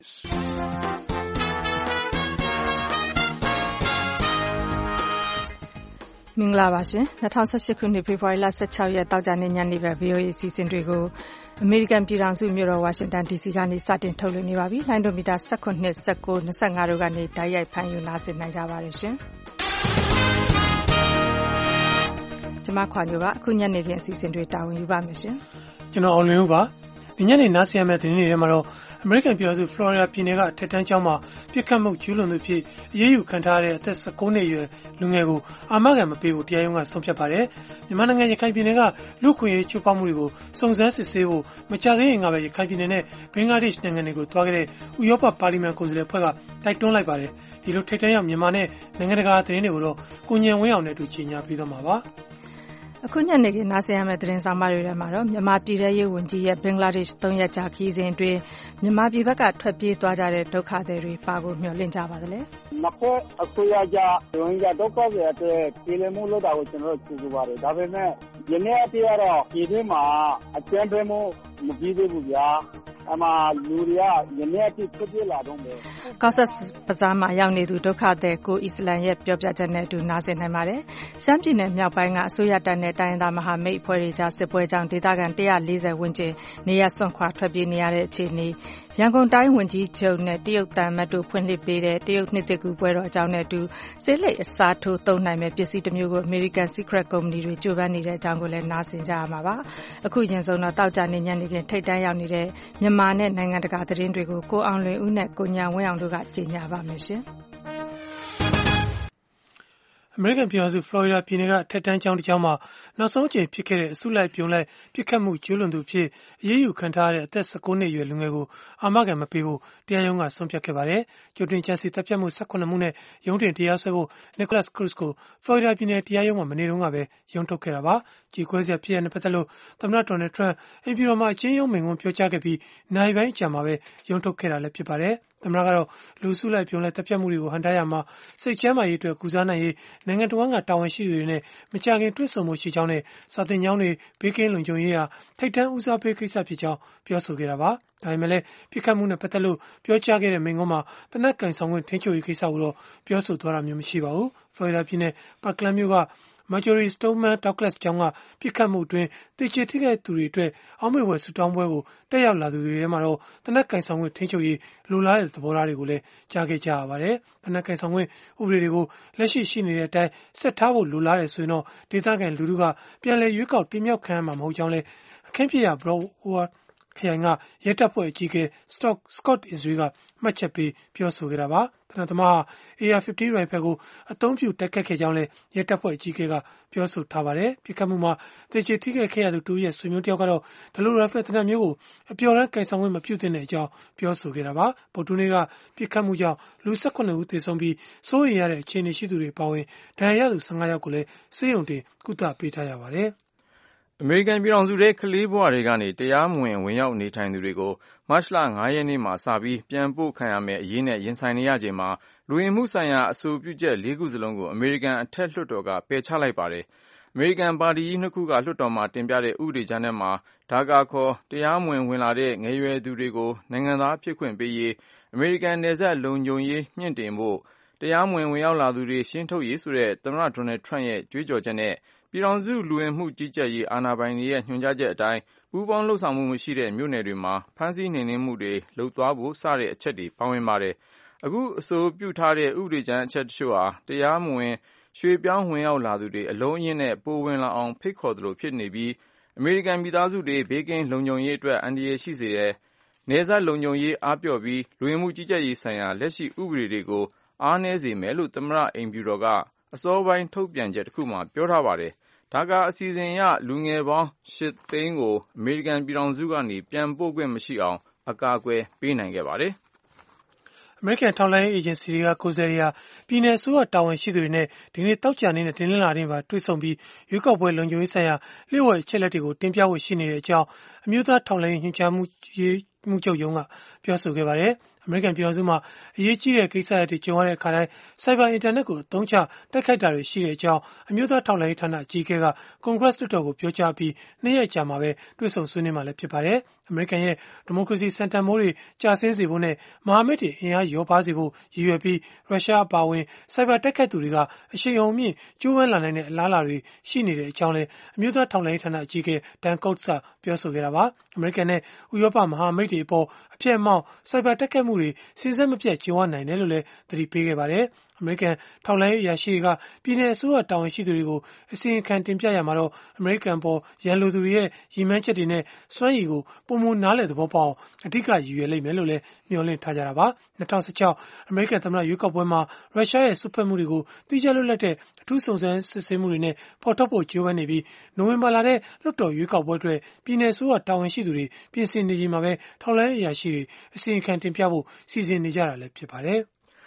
မင်္ဂလာပါရှင်2018ခုနှစ်ဖေဖော်ဝါရီလ16ရက်တောက်ကြနေ့ညနေပဲ VOA အစီအစဉ်တွေကိုအမေရိကန်ပြည်ထောင်စုမြို့တော်ဝါရှင်တန် DC ကနေစတင်ထုတ်လွှင့်နေပါပြီ။လိုင်းဒိုမီတာ19 19 25တို့ကနေတိုက်ရိုက်ဖမ်းယူနားဆင်နိုင်ကြပါတယ်ရှင်။ကျွန်မခွာညိုပါအခုညနေခင်းအစီအစဉ်တွေတာဝန်ယူပါမယ်ရှင်။ကျွန်တော်အောင်လင်းဦးပါ။ဒီညနေနားဆင်ရမယ့်သတင်းတွေထဲမှာတော့အမေရိကန်ပြည်ထောင်စုဖလော်ရီဒါပြည်နယ်ကထက်တန်းကျောင်းမှာပြစ်ခတ်မှုကျူးလွန်သူဖြစ်အရေးယူခံထားရတဲ့အသက်19နှစ်အရွယ်လူငယ်ကိုအာမခံမပေးဖို့တရားရုံးကဆုံးဖြတ်ပါတယ်။မြန်မာနိုင်ငံရခိုင်ပြည်နယ်ကလူ့ခွင့်ရေးချိုးဖောက်မှုတွေကိုစုံစမ်းစစ်ဆေးဖို့မကြာသေးခင်ကပဲရခိုင်ပြည်နယ်နဲ့ဘင်္ဂလားဒေ့ရှ်နိုင်ငံတွေကိုသွားခဲ့တဲ့ဥရောပပါလီမန်ကိုယ်စားလှယ်အဖွဲ့ကတိုက်တွန်းလိုက်ပါတယ်။ဒီလိုထိပ်တန်းရောက်မြန်မာနဲ့နိုင်ငံတကာသတင်းတွေကိုတော့ကိုဉာဏ်ဝင်းအောင်နဲ့တူကြီးညာပြီးတော့မှာပါ။အခုညနေခင်းနားဆင်ရမယ့်သတင်းဆောင်မတွေထဲမှာတော့မြန်မာပြည်ထရေးဝန်ကြီးရဲ့ဘင်္ဂလားဒေ့ရှ်3ရက်ကြာခရီးစဉ်အတွင်းမြန်မာပြည်ဘက်ကထွက်ပြေးသွားကြတဲ့ဒုက္ခသည်တွေပါကိုမျှော်လင့်ကြပါသလဲ။နှစ်ဖက်အစိုးရကြရိုဟင်ဂျာဒုက္ခသည်အတွက်ပြည်လည်မှုလုပ်တာကိုကျွန်တော်တို့ကြိုဆိုပါတယ်။ဒါပေမဲ့ယနေ့အထိကတော့ဒီထဲမှာအကျဉ်းပေးမှုမပြီးသေးဘူးဗျာ။အမှလူတွေကယနေ့အထိထွက်ပြေးလာတော့မယ်။ကော့ဆက်ဘဇားမှာရောက်နေသူဒုက္ခသည်ကိုအစ္စလမ်ရဲ့ပြောပြချက်နဲ့အတူနားဆင်နိုင်ပါတယ်။ရှမ်းပြည်နယ်မြောက်ပိုင်းကအစိုးရတပ်နဲ့တိုင်းရင်းသားမဟာမိတ်အဖွဲ့တွေကြားစစ်ပွဲကြောင့်ဒေသခံ140ဝန်းကျင်နေရစွန့်ခွာထွက်ပြေးနေရတဲ့အခြေအနေရန်ကုန်တိုင်းဝန်ကြီးချုပ်နဲ့တရုတ်တန်မတ်တို့ဖွင့်လှစ်ပေးတဲ့တရုတ်နှစ်သစ်ကူပွဲတော်အကြောင်းနဲ့အတူဆေးလိပ်အစားထိုးသုံးနိုင်မဲ့ပစ္စည်းတစ်မျိုးကို American Secret Company တွေကြိုးပမ်းနေတဲ့အကြောင်းကိုလည်းနားဆင်ကြရမှာပါ။အခုရင်ဆုံးတော့တောက်ကြနေညနေခင်းထိပ်တန်းရောက်နေတဲ့မြန်မာနဲ့နိုင်ငံတကာသတင်းတွေကိုကိုအောင်လွင်ဦးနဲ့ကိုညာဝင်းအောင်တို့ကကြေညာပါမယ်ရှင်။အမေရိကန်ပြည်ထောင်စုဖလော်ရီဒါပြည်နယ်ကထက်တန်းကျောင်းတစ်ကျောင်းမှာနောက်ဆုံးအကြိမ်ဖြစ်ခဲ့တဲ့အစုလိုက်ပြုံလိုက်ပြစ်ခတ်မှုကျူးလွန်သူဖြစ်အရေးယူခံထားရတဲ့အသက်19နှစ်အရွယ်လူငယ်ကိုအာမခံမပေးဖို့တရားရုံးကဆုံးဖြတ်ခဲ့ပါတယ်။ကြိုတင်ကြံစည်တပ်ဖြတ်မှု18မှုနဲ့ရုံးတင်တရားစွဲဖို့ Nicholas Cruz ကိုဖလော်ရီဒါပြည်နယ်တရားရုံးမှာမနေ့တုန်းကပဲရုံးထုတ်ခဲ့တာပါ။ကြေကွဲစရာဖြစ်ရတဲ့ပတ်သက်လို့သမ္မတဒေါ်နယ်ထရန့်အိမ်ဖြူတော်မှာအချင်းရုံးမိန့်ခွန်းပြောကြားခဲ့ပြီးနိုင်ပိုင်းအကြာမှာပဲရုံးထုတ်ခဲ့တာလည်းဖြစ်ပါတယ်။သမ္မတကတော့လူစုလိုက်ပြုံလိုက်တပ်ဖြတ်မှုတွေကိုဟန်တားရမှာစိတ်ချမ်းသာရေးအတွက်ကုစားနိုင်ရေးနိုင်ငံတော်ကတာဝန်ရှိသူတွေနဲ့မကြာခင်တွေ့ဆုံမှုရှိကြောင်းနဲ့စာသင်ကျောင်းတွေဘေးကင်းလုံခြုံရေးဟာထိပ်တန်းဦးစားပေးကိစ္စဖြစ်ကြောင်းပြောဆိုခဲ့တာပါ။ဒါပေမဲ့လည်းပြစ်ခတ်မှုနဲ့ပတ်သက်လို့ပြောကြားခဲ့တဲ့မိန့်ခွန်းမှာတနက်ကင်ဆောင်ခွင့်ထင်းချိုရေးကိစ္စကိုတော့ပြောဆိုသွားတာမျိုးမရှိပါဘူး။ဖလော်ရီဒါပြည်နယ်ပါကလန်မြို့ကMarjory Stoneman Douglas ကျောင်းကပြစ်ခတ်မှုအတွင်းတေချေထိခိုက်သူတွေအတွက်အောက်မေ့ဖွယ်ဆူတောင်းပွဲကိုတက်ရောက်လာသူတွေထဲမှာတော့တနက်ကင်ဆောင်ခွင့်ထင်းချိုရေးလိုလားတဲ့သဘောထားတွေကိုလည်းကြားခဲ့ကြရပါတယ်။တနက်ကင်ဆောင်ခွင့်ဥပဒေတွေကိုလက်ရှိရှိနေတဲ့အတိုင်းဆက်ထားဖို့လိုလားတယ်ဆိုရင်တော့ဒေသခံလူထုကပြန်လည်ရွေးကောက်တင်မြှောက်ခံရမှာမဟုတ်ကြောင်းလည်းအခင်းဖြစ်ရာ Browardခရိုင်ကရဲတပ်ဖွဲ့အကြီးအကဲ Scott Israel ကမှတ်ချက်ပေးပြောဆိုခဲ့တာပါ။တနက်သမားဟာ AR-15 ရိုင်ဖယ်ကိုအသုံးပြုတိုက်ခတ်ခဲ့ကြောင်းလည်းရဲတပ်ဖွဲ့အကြီးအကဲကပြောဆိုထားပါတယ်။ပြစ်ခတ်မှုမှာတေချေထိခိုက်ခဲ့ရသူတူရဲ့ဆွေမျိုးတယောက်ကတော့ဒီလိုရိုင်ဖယ်တနက်မျိုးကိုအပျော်တမ်းကင်ဆောင်ခွင့်မပြုသင့်တဲ့အကြောင်းပြောဆိုခဲ့တာပါ။ဗုဒ္ဓနေ့ကပြစ်ခတ်မှုကြောင့်လူ18ဦးသေဆုံးပြီးစိုးရိမ်ရတဲ့အခြေအနေရှိသူတွေပါဝင်ဒဏ်ရာရသူ15ယောက်ကိုလည်းဆေးရုံတင်ကုသပေးထားရပါတယ်။အမေရိကန်ပြည်ထောင်စုထဲကလေးဘဝတွေကနေတရားမဝင်ဝင်ရောက်နေထိုင်သူတွေကိုမတ်လ9ရက်နေ့မှာစပြီးပြန်ပို့ခံရမယ့်အရေးနဲ့ရင်ဆိုင်နေရချိန်မှာလူဝင်မှုဆိုင်ရာအဆိုပြုချက်၄ခုစလုံးကိုအမေရိကန်အထက်လွှတ်တော်ကပယ်ချလိုက်ပါတယ်။အမေရိကန်ပါတီကြီး2ခုကလွှတ်တော်မှာတင်ပြတဲ့ဥပဒေကြမ်းထဲမှာဒါကာခေါ်တရားမဝင်ဝင်လာတဲ့ငယ်ရွယ်သူတွေကိုနိုင်ငံသားဖြစ်ခွင့်ပေးရေးအမေရိကန်နယ်စပ်လုံခြုံရေးမြင့်တင်ဖို့တရားမဝင်ဝင်ရောက်လာသူတွေရှင်းထုတ်ရေးဆိုတဲ့သမ္မတဒေါ်နယ်ထရန့်ရဲ့ကြွေးကြော်ချက်နဲ့ပြည်ထောင်စုလူဝင်မှုကြီးကြပ်ရေးအာဏာပိုင်တွေရဲ့ညွှန်ကြားချက်အတိုင်းပူးပေါင်းလှုပ်ဆောင်မှုမရှိတဲ့မြို့နယ်တွေမှာဖမ်းဆီးနှိမ်နင်းမှုတွေလုပ်သွားဖို့စတဲ့အချက်တွေပါဝင်ပါတယ်။အခုအဆိုပြုထားတဲ့ဥပဒေကြမ်းအချက်တချို့ဟာတရားမဝင်ရွှေ့ပြောင်းဝင်ရောက်လာသူတွေအလုံးအရင်းနဲ့ပိုဝင်လာအောင်ဖိတ်ခေါ်သလိုဖြစ်နေပြီးအမေရိကန်ပြည်သားစုတွေဘေးကင်းလုံခြုံရေးအတွက်အန္တရာယ်ရှိစေတဲ့နယ်စပ်လုံခြုံရေးအားပျော့ပြီးလူဝင်မှုကြီးကြပ်ရေးဆိုင်ရာလက်ရှိဥပဒေတွေကိုအားနည်းစေမယ်လို့သမ္မတအိမ်ဖြူတော်ကအစောပိုင်းထုတ်ပြန်ချက်တစ်ခုမှာပြောထားပါတယ်။ဒါကအစီအစဉ်အရလူငယ်ပေါင်း8သိန်းကိုအမေရိကန်ပြည်ထောင်စုကနေပြန်ပို့ခွင့်မရှိအောင်အကာအကွယ်ပေးနိုင်ခဲ့ပါတယ်။အမေရိကန်ထောက်လှမ်းရေးအေဂျင်စီတွေကကိုယ်စားလှယ်တွေဟာပြည်내အစိုးရတာဝန်ရှိသူတွေနဲ့ဒီနေ့တောက်ကြနေ့နဲ့တင်းလင်းလာနေ့မှာတွေ့ဆုံပြီးရွေးကောက်ပွဲလုံခြုံရေးဆိုင်ရာလျှို့ဝှက်အချက်အလက်တွေကိုတင်ပြဖို့ရှိနေတဲ့အကြောင်းအမျိုးသားထောက်လှမ်းရေးညွှန်ကြားမှုချုပ်ရုံးကပြောဆိုခဲ့ပါတယ်။အမေရိကန်ပြည်ထောင်စုမှာအရေးကြီးတဲ့ကိစ္စရပ်တွေကြုံရတဲ့အခါတိုင်းစိုက်ဘာအင်တာနက်ကိုအသုံးချတိုက်ခိုက်တာတွေရှိတဲ့အကြောင်းအမျိုးသားထောက်လှမ်းရေးဌာနအကြီးအကဲကကွန်ဂရက်လွှတ်တော်ကိုပြောကြားပြီး2 ရက်ကြာမှာပဲတွေ့ဆုံဆွေးနွေးမှာလည်းဖြစ်ပါတယ်။အမေရိကန်ရဲ့ဒီမိုကရေစီစံတန်ဖိုးတွေကျဆင်းစေဖို့နဲ့မဟာမိတ်တွေအင်အားလျော့ပါးစေဖို့ရည်ရွယ်ပြီးရုရှားအပါအဝင်စိုက်ဘာတိုက်ခိုက်သူတွေကအရှိန်အဟုန်မြင့်ကျိုးပမ်းလာနိုင်တဲ့အလားအလာတွေရှိနေတဲ့အကြောင်းလည်းအမျိုးသားထောက်လှမ်းရေးဌာနအကြီးအကဲဒန်ကော့စ်ကပြောဆိုခဲ့တာပါ။အမေရိကန်နဲ့ဥရောပမဟာမိတ်တွေအပေါ်အဖျက်အမှောင့်စိုက်ဘာတိုက်ခိုက်မှုတွေစဉ်ဆက်မပြတ်ကြုံရနိုင်တယ်လို့လည်းသတိပေးခဲ့ပါတယ်။အမေရိကန်ထောက်လှမ်းရေးအရာရှိတွေကပြည်내အစိုးရတာဝန်ရှိသူတွေကိုအစီရင်ခံတင်ပြရမှာတော့အမေရိကန်ပေါ်ရန်လိုသူတွေရဲ့ရည်မှန်းချက်တွေနဲ့စွမ်းရည်ကိုပုံမနားလည်သဘောပေါက်အောင်အဓိကရည်ရွယ်လိမ့်မယ်လို့လည်းမျှော်လင့်ထားကြတာပါ2016အမေရိကန်သမ္မတရွေးကောက်ပွဲမှာရုရှားရဲ့စွက်ဖက်မှုတွေကိုတိကျလွတ်လပ်တဲ့အထူးစုံစမ်းစစ်ဆေးမှုတွေနဲ့ဖော်ထုတ်ဖို့ကြိုးပမ်းနေပြီးနိုဝင်ဘာလထဲလွှတ်တော်ရွေးကောက်ပွဲအတွက်ပြည်내အစိုးရတာဝန်ရှိသူတွေပြင်ဆင်နေချိန်မှာပဲထောက်လှမ်းရေးအရာရှိတွေအစီရင်ခံတင်ပြဖို့စီစဉ်နေကြတာလည်းဖြစ်ပါတယ်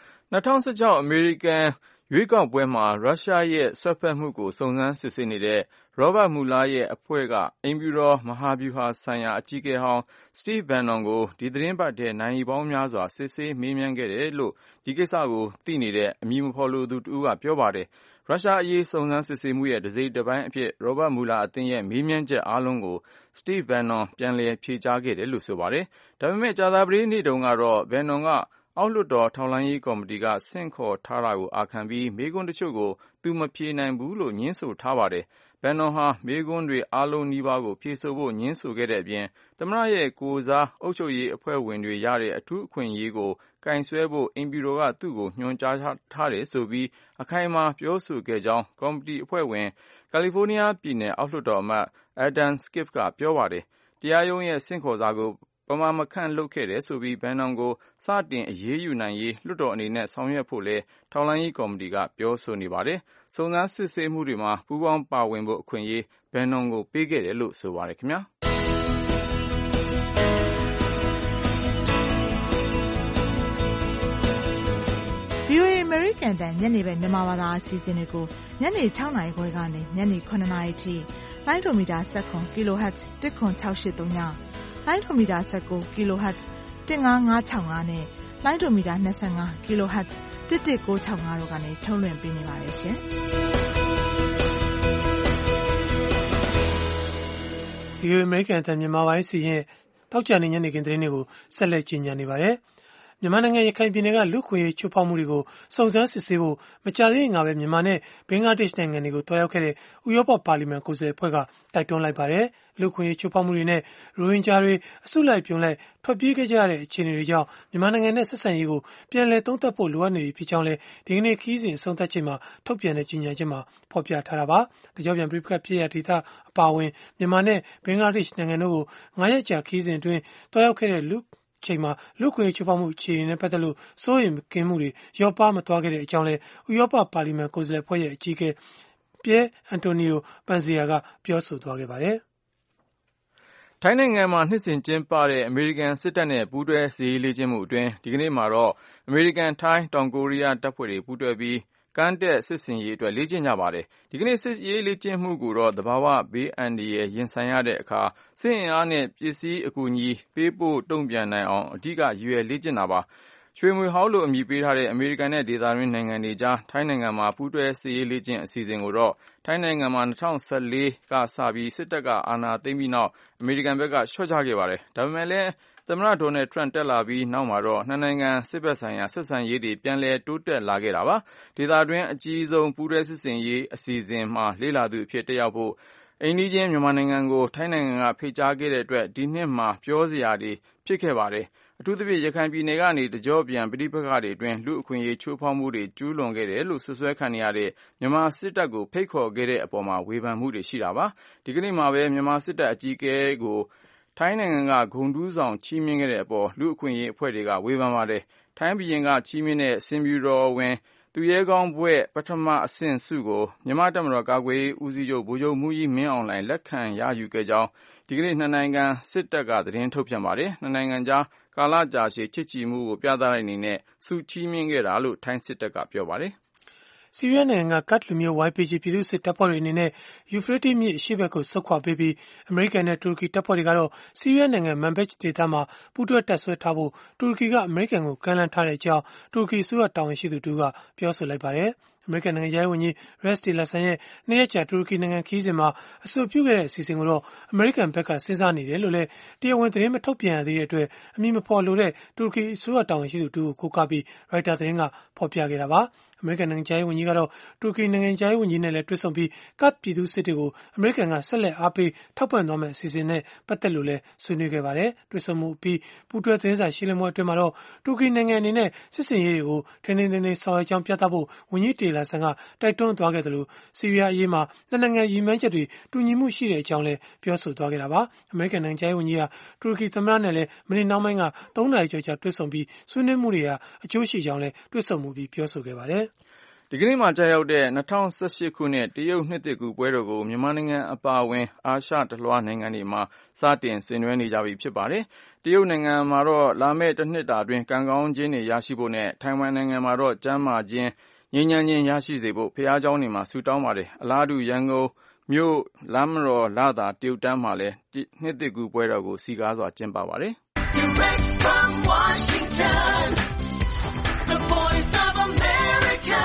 2016အမေရိကန်ရွေးကောက်ပွဲမှာရုရှားရဲ့စွက်ဖက်မှုကိုစုံစမ်းစစ်ဆေးနေတဲ့ရောဘတ်မူလာရဲ့အဖွဲ့ကအိမ်ဖြူတော်မဟာဗျူဟာဆိုင်ရာအကြီးအကဲဟောင်းစတီဗ်ဘန်နော်ကိုဒီသတင်းပတ်ထဲနိုင်ပေါင်းများစွာစစ်ဆေးမေးမြန်းခဲ့တယ်လို့ဒီကိစ္စကိုသိနေတဲ့အမည်မဖော်လိုသူတဦးကပြောပါတယ်ရုရှားအရေးစုံစမ်းစစ်ဆေးမှုရဲ့တစ်စိတ်တစ်ပိုင်းအဖြစ်ရောဘတ်မူလာအသင်းရဲ့မေးမြန်းချက်အားလုံးကိုစတီဗ်ဘန်နော်ပြန်လည်ဖြေကြားခဲ့တယ်လို့ဆိုပါတယ်ဒါပေမဲ့ကြာသပတေးနေ့တုန်းကတော့ဘန်နော်ကအောက်လွှတ်တော်ထောက်လှမ်းရေးကော်မတီကဆင့်ခေါ်ထားတာကိုအာခံပြီးမေးခွန်းတချို့ကိုသူမဖြေနိုင်ဘူးလို့ငြင်းဆိုထားပါတယ်။ဘန်နော်ဟာမေးခွန်းတွေအားလုံးနီးပါးကိုဖြေဆိုဖို့ငြင်းဆိုခဲ့တဲ့အပြင်သမ္မတရဲ့ကိုယ်စားအုပ်ချုပ်ရေးအဖွဲ့ဝင်တွေရတဲ့အထူးအခွင့်အရေးကိုကင်ဆွဲဖို့အိမ်ဖြူတော်ကသူ့ကိုညွှန်ကြားထားတယ်ဆိုပြီးအခိုင်အမာပြောဆိုခဲ့ကြောင်းကော်မတီအဖွဲ့ဝင်ကယ်လီဖိုးနီးယားပြည်နယ်အောက်လွှတ်တော်အမတ် Adam Schiff ကပြောပါတယ်။တရားရုံးရဲ့ဆင့်ခေါ်စာကိုပမာမခန့်လုပ်ခဲ့တယ်ဆိုပြီးဘန်နော်ကိုစတင်အရေးယူနိုင်ရေးလွှတ်တော်အနေနဲ့ဆောင်ရွက်ဖို့လဲထောက်လှမ်းရေးကော်မတီကပြောဆိုနေပါတယ်။စုံစမ်းစစ်ဆေးမှုတွေမှာပူးပေါင်းပါဝင်ဖို့အခွင့်အရေးဘန်နော်ကိုပေးခဲ့တယ်လို့ဆိုပါတယ်ခင်ဗျာ။ VOA American တန်ညနေပဲမြန်မာဘာသာအစီအစဉ်တွေကိုညနေ6နာရီခွဲကနေညနေ9နာရီထိလိုင်းဒိုမီတာ7 kHz 10683ညလိုင်းဒိုမီတာ19 kHz 15565နဲ့လိုင်းဒိုမီတာ25 kHz 11965တို့ကနေထုတ်လွှင့်ပေးနေပါတယ်ရှင်။ VOA American တန်မြန်မာပိုင်းစီရင်တောက်ကြနေညနေခင်းသတင်းတွေကိုဆက်လက်ကြီးညာနေပါတယ်။မြန်မာနိုင်ငံရခိုင်ပြည်နယ်ကလူ့ခွင့်ရေးချိုးဖောက်မှုတွေကိုစုံစမ်းစစ်ဆေးဖို့မကြာသေးခင်ကပဲမြန်မာနဲ့ဘင်္ဂလားဒေ့ရှ်နိုင်ငံတွေကိုတွားရောက်ခဲ့တဲ့ဥရောပပါလီမန်ကိုယ်စားလှယ်အဖွဲ့ကတိုက်တွန်းလိုက်ပါတယ်။လူ့ခွင့်ရေးချိုးဖောက်မှုတွေနဲ့ရိုဟင်ဂျာတွေအစုလိုက်ပြုံလိုက်ထွက်ပြေးခဲ့ကြရတဲ့အခြေအနေတွေကြောင့်မြန်မာနိုင်ငံနဲ့ဆက်ဆံရေးကိုပြန်လည်သုံးသပ်ဖို့လိုအပ်နေပြီဖြစ်ကြောင်းလည်းဒီကနေ့ခီးစဉ်အဆုံးသတ်ချိန်မှာထုတ်ပြန်တဲ့ကြေညာချက်မှာဖော်ပြထားတာပါ။တကြောင်ပြန်ပြိပခတ်ဖြစ်ရဒေသအပါအဝင်မြန်မာနဲ့ဘင်္ဂလားဒေ့ရှ်နိုင်ငံတို့ကို9 ရက်ကြာခီးစဉ်အတွင်းတွားရောက်ခဲ့တဲ့ချိန်မှာလူ့ခွင့်ရေးချိုးဖောက်မှုအခြေအနေနဲ့ပတ်သက်လို့စိုးရိမ်ကင်းမှုတွေလျော့ပါမသွားခဲ့တဲ့အကြောင်းလည်းဥရောပပါလီမန်ကိုယ်စားလှယ်အဖွဲ့ရဲ့အကြီးအကဲပီယဲအန်တိုနီယိုပန်ဇီယာကပြောဆိုသွားခဲ့ပါတယ်။ထိုင်းနိုင်ငံမှာနှစ်စဉ်ကျင်းပတဲ့အမေရိကန်စစ်တပ်နဲ့ပူးတွဲစစ်ရေးလေ့ကျင့်မှုအတွင်းဒီကနေ့မှာတော့အမေရိကန်၊ထိုင်း၊တောင်ကိုရီးယားတပ်ဖွဲ့တွေပူးတွဲပြီးကမ်းတက်စစ်ဆင်ရေးအတွက်လေ့ကျင့်ကြပါတယ်။ဒီကနေ့စစ်ရေးလေ့ကျင့်မှုကိုတော့သဘာဝဘေးအန္တရာယ်ရင်ဆိုင်ရတဲ့အခါစစ်အင်အားနဲ့ပစ္စည်းအကူအညီပေးပို့တုံ့ပြန်နိုင်အောင်အဓိကရည်ရွယ်လေ့ကျင့်တာပါ။ရွှေမြွေဟောင်းလို့အမည်ပေးထားတဲ့အမေရိကန်နဲ့ဒေသတွင်းနိုင်ငံတွေကြားထိုင်းနိုင်ငံမှာပူးတွဲစစ်ရေးလေ့ကျင့်အစီအစဉ်ကိုတော့ထိုင်းနိုင်ငံမှာ2014ကစပြီးစစ်တပ်ကအာဏာသိမ်းပြီးနောက်အမေရိကန်ဘက်ကလျှော့ချခဲ့ပါတယ်။ဒါပေမဲ့လည်းသမ္မတဒေါ်နယ်ထရန့်တက်လာပြီးနောက်မှာတော့နှစ်နိုင်ငံစစ်ဘက်ဆိုင်ရာဆက်ဆံရေးတွေပြန်လည်တိုးတက်လာခဲ့တာပါ။ဒေသတွင်းအကြီးဆုံးပူးတွဲစစ်ဆင်ရေးအစီအစဉ်မှာလေ့လာသူအဖြစ်တက်ရောက်ဖို့အိမ်နီးချင်းမြန်မာနိုင်ငံကိုထိုင်းနိုင်ငံကဖိတ်ကြားခဲ့တဲ့အတွက်ဒီနှစ်မှာပြောစရာတွေဖြစ်ခဲ့ပါတယ်။အထူးသဖြင့်ရခိုင်ပြည်နယ်ကနေတကြော့ပြန်ပဋိပက္ခတွေအတွင်းလူ့အခွင့်အရေးချိုးဖောက်မှုတွေကျူးလွန်ခဲ့တယ်လို့စွပ်စွဲခံနေရတဲ့မြန်မာစစ်တပ်ကိုဖိတ်ခေါ်ခဲ့တဲ့အပေါ်မှာဝေဖန်မှုတွေရှိတာပါ။ဒီကနေ့မှာပဲမြန်မာစစ်တပ်အကြီးအကဲကိုထိုင်းနိုင်ငံကဂုဏ်ထူးဆောင်ချီးမြှင့်ခဲ့တဲ့အပေါ်လူ့အခွင့်အရေးအဖွဲ့တွေကဝေဖန်ပါတယ်။ထိုင်းဘုရင်ကချီးမြှင့်တဲ့ဆင်ဖြူတော်ဝင်သူရဲကောင်းဘွဲ့ပထမအဆင့်ဆုကိုမြန်မာ့တပ်မတော်ကာကွယ်ရေးဦးစီးချုပ်ဗိုလ်ချုပ်မှူးကြီးမင်းအောင်လှိုင်လက်ခံရယူခဲ့ကြောင်းဒီကနေ့နှစ်နိုင်ငံစစ်တပ်ကသတင်းထုတ်ပြန်ပါတယ်။နှစ်နိုင်ငံကြားကာလကြာရှည်ချစ်ကြည်မှုကိုပြသတဲ့အနေနဲ့ဆုချီးမြှင့်ခဲ့တာလို့ထိုင်းစစ်တပ်ကပြောပါတယ်။ဆီးရီးယားနိုင်ငံက ကာ့ဒ်လူမျိုး YPG ပြည်သူ့စစ်တပ်ဖွဲ့တွေအနေနဲ့ ယူဖရေးတီးမြစ်အရှေ့ဘက်ကိုဆုတ်ခွာပေးပြီး အမေရိကန်နဲ့တူရကီတပ်ဖွဲ့တွေကတော့ ဆီးရီးယားနိုင်ငံ Manbij ဒေသမှာ ပူးတွဲတပ်စွဲထားဖို့ တူရကီကအမေရိကန်ကိုကမ်းလှမ်းထားကြောင်း တူရကီအစိုးရတာဝန်ရှိသူတဦးကပြောဆိုလိုက်ပါတယ်။ အမေရိကန်နိုင်ငံခြားရေးဝန်ကြီး Rex Tillerson ရဲ့ 2 ရက်ကြာ တူရကီနိုင်ငံခရီးစဉ်မှာ အဆိုပြုခဲ့တဲ့ အစီအစဉ်ကိုတော့ အမေရိကန်ဘက်က စဉ်းစားနေတယ်လို့လည်း တရားဝင်သတင်းမထုတ်ပြန်ရသေးတဲ့အတွက် အမည်မဖော်လိုတဲ့ တူရကီအစိုးရတာဝန်ရှိသူတဦးကို ကိုးကားပြီး Reuters သတင်းကဖော်ပြခဲ့တာပါ။ အမေရိကန်နိုင်ငံခြားရေးဝန်ကြီးကတော့ တူရကီနိုင်ငံခြားရေးဝန်ကြီးနဲ့လည်းတွေ့ဆုံပြီး ကာ့ဒ်ပြည်သူ့စစ်တွေကို အမေရိကန်ကဆက်လက်အားပေးထောက်ပံ့သွားမယ့်အစီအစဉ်နဲ့ပတ်သက်လို့လည်းဆွေးနွေးခဲ့ပါတယ်။ တွေ့ဆုံမှုအပြီးပူးတွဲသတင်းစာရှင်းလင်းပွဲအတွင်းမှာတော့ တူရကီနိုင်ငံအနေနဲ့ စစ်ဆင်ရေးတွေကိုထိန်းထိန်းသိမ်းသိမ်းဆောင်ရွက်ကြောင်းပြသဖို့ ဝန်ကြီးTillersonကတိုက်တွန်းသွားခဲ့သလို ဆီးရီးယားအရေးမှာ 2 နိုင်ငံရည်မှန်းချက်တွေတူညီမှုရှိကြောင်းလည်းပြောဆိုသွားခဲ့တာပါ။ အမေရိကန်နိုင်ငံခြားရေးဝန်ကြီးဟာ တူရကီသမ္မတနဲ့လည်းမနေ့နှောင်းပိုင်းက 3 နာရီကျော်ကြာတွေ့ဆုံပြီး ဆွေးနွေးမှုတွေဟာအကျိုးရှိကြောင်းလည်းတွေ့ဆုံမှုပြီးပြောဆိုခဲ့ပါတယ်။ဒီကနေ့မှာကျရောက်တဲ့ 2018 ခုနှစ်တရုတ်နှစ်သစ်ကူးပွဲတော်ကိုမြန်မာနိုင်ငံအပါအဝင်အာရှတလွှားနိုင်ငံတွေမှာစတင်ဆင်နွှဲနေကြပြီဖြစ်ပါတယ်။ တရုတ်နိုင်ငံမှာတော့လာမယ့်တနှစ်တာအတွင်းကံကောင်းခြင်းတွေရရှိဖို့နဲ့ထိုင်ဝမ်နိုင်ငံမှာတော့ကျန်းမာခြင်းငြိမ်းချမ်းခြင်းရရှိစေဖို့ဘုရားကျောင်းတွေမှာဆုတောင်းပါတယ်။ အလားတူရန်ကုန်မြို့လမ်းမတော်လသာတရုတ်တန်းမှာလည်းနှစ်သစ်ကူးပွဲတော်ကိုစည်ကားစွာကျင်းပပါတယ်။ Direct from Washington, the voice of America,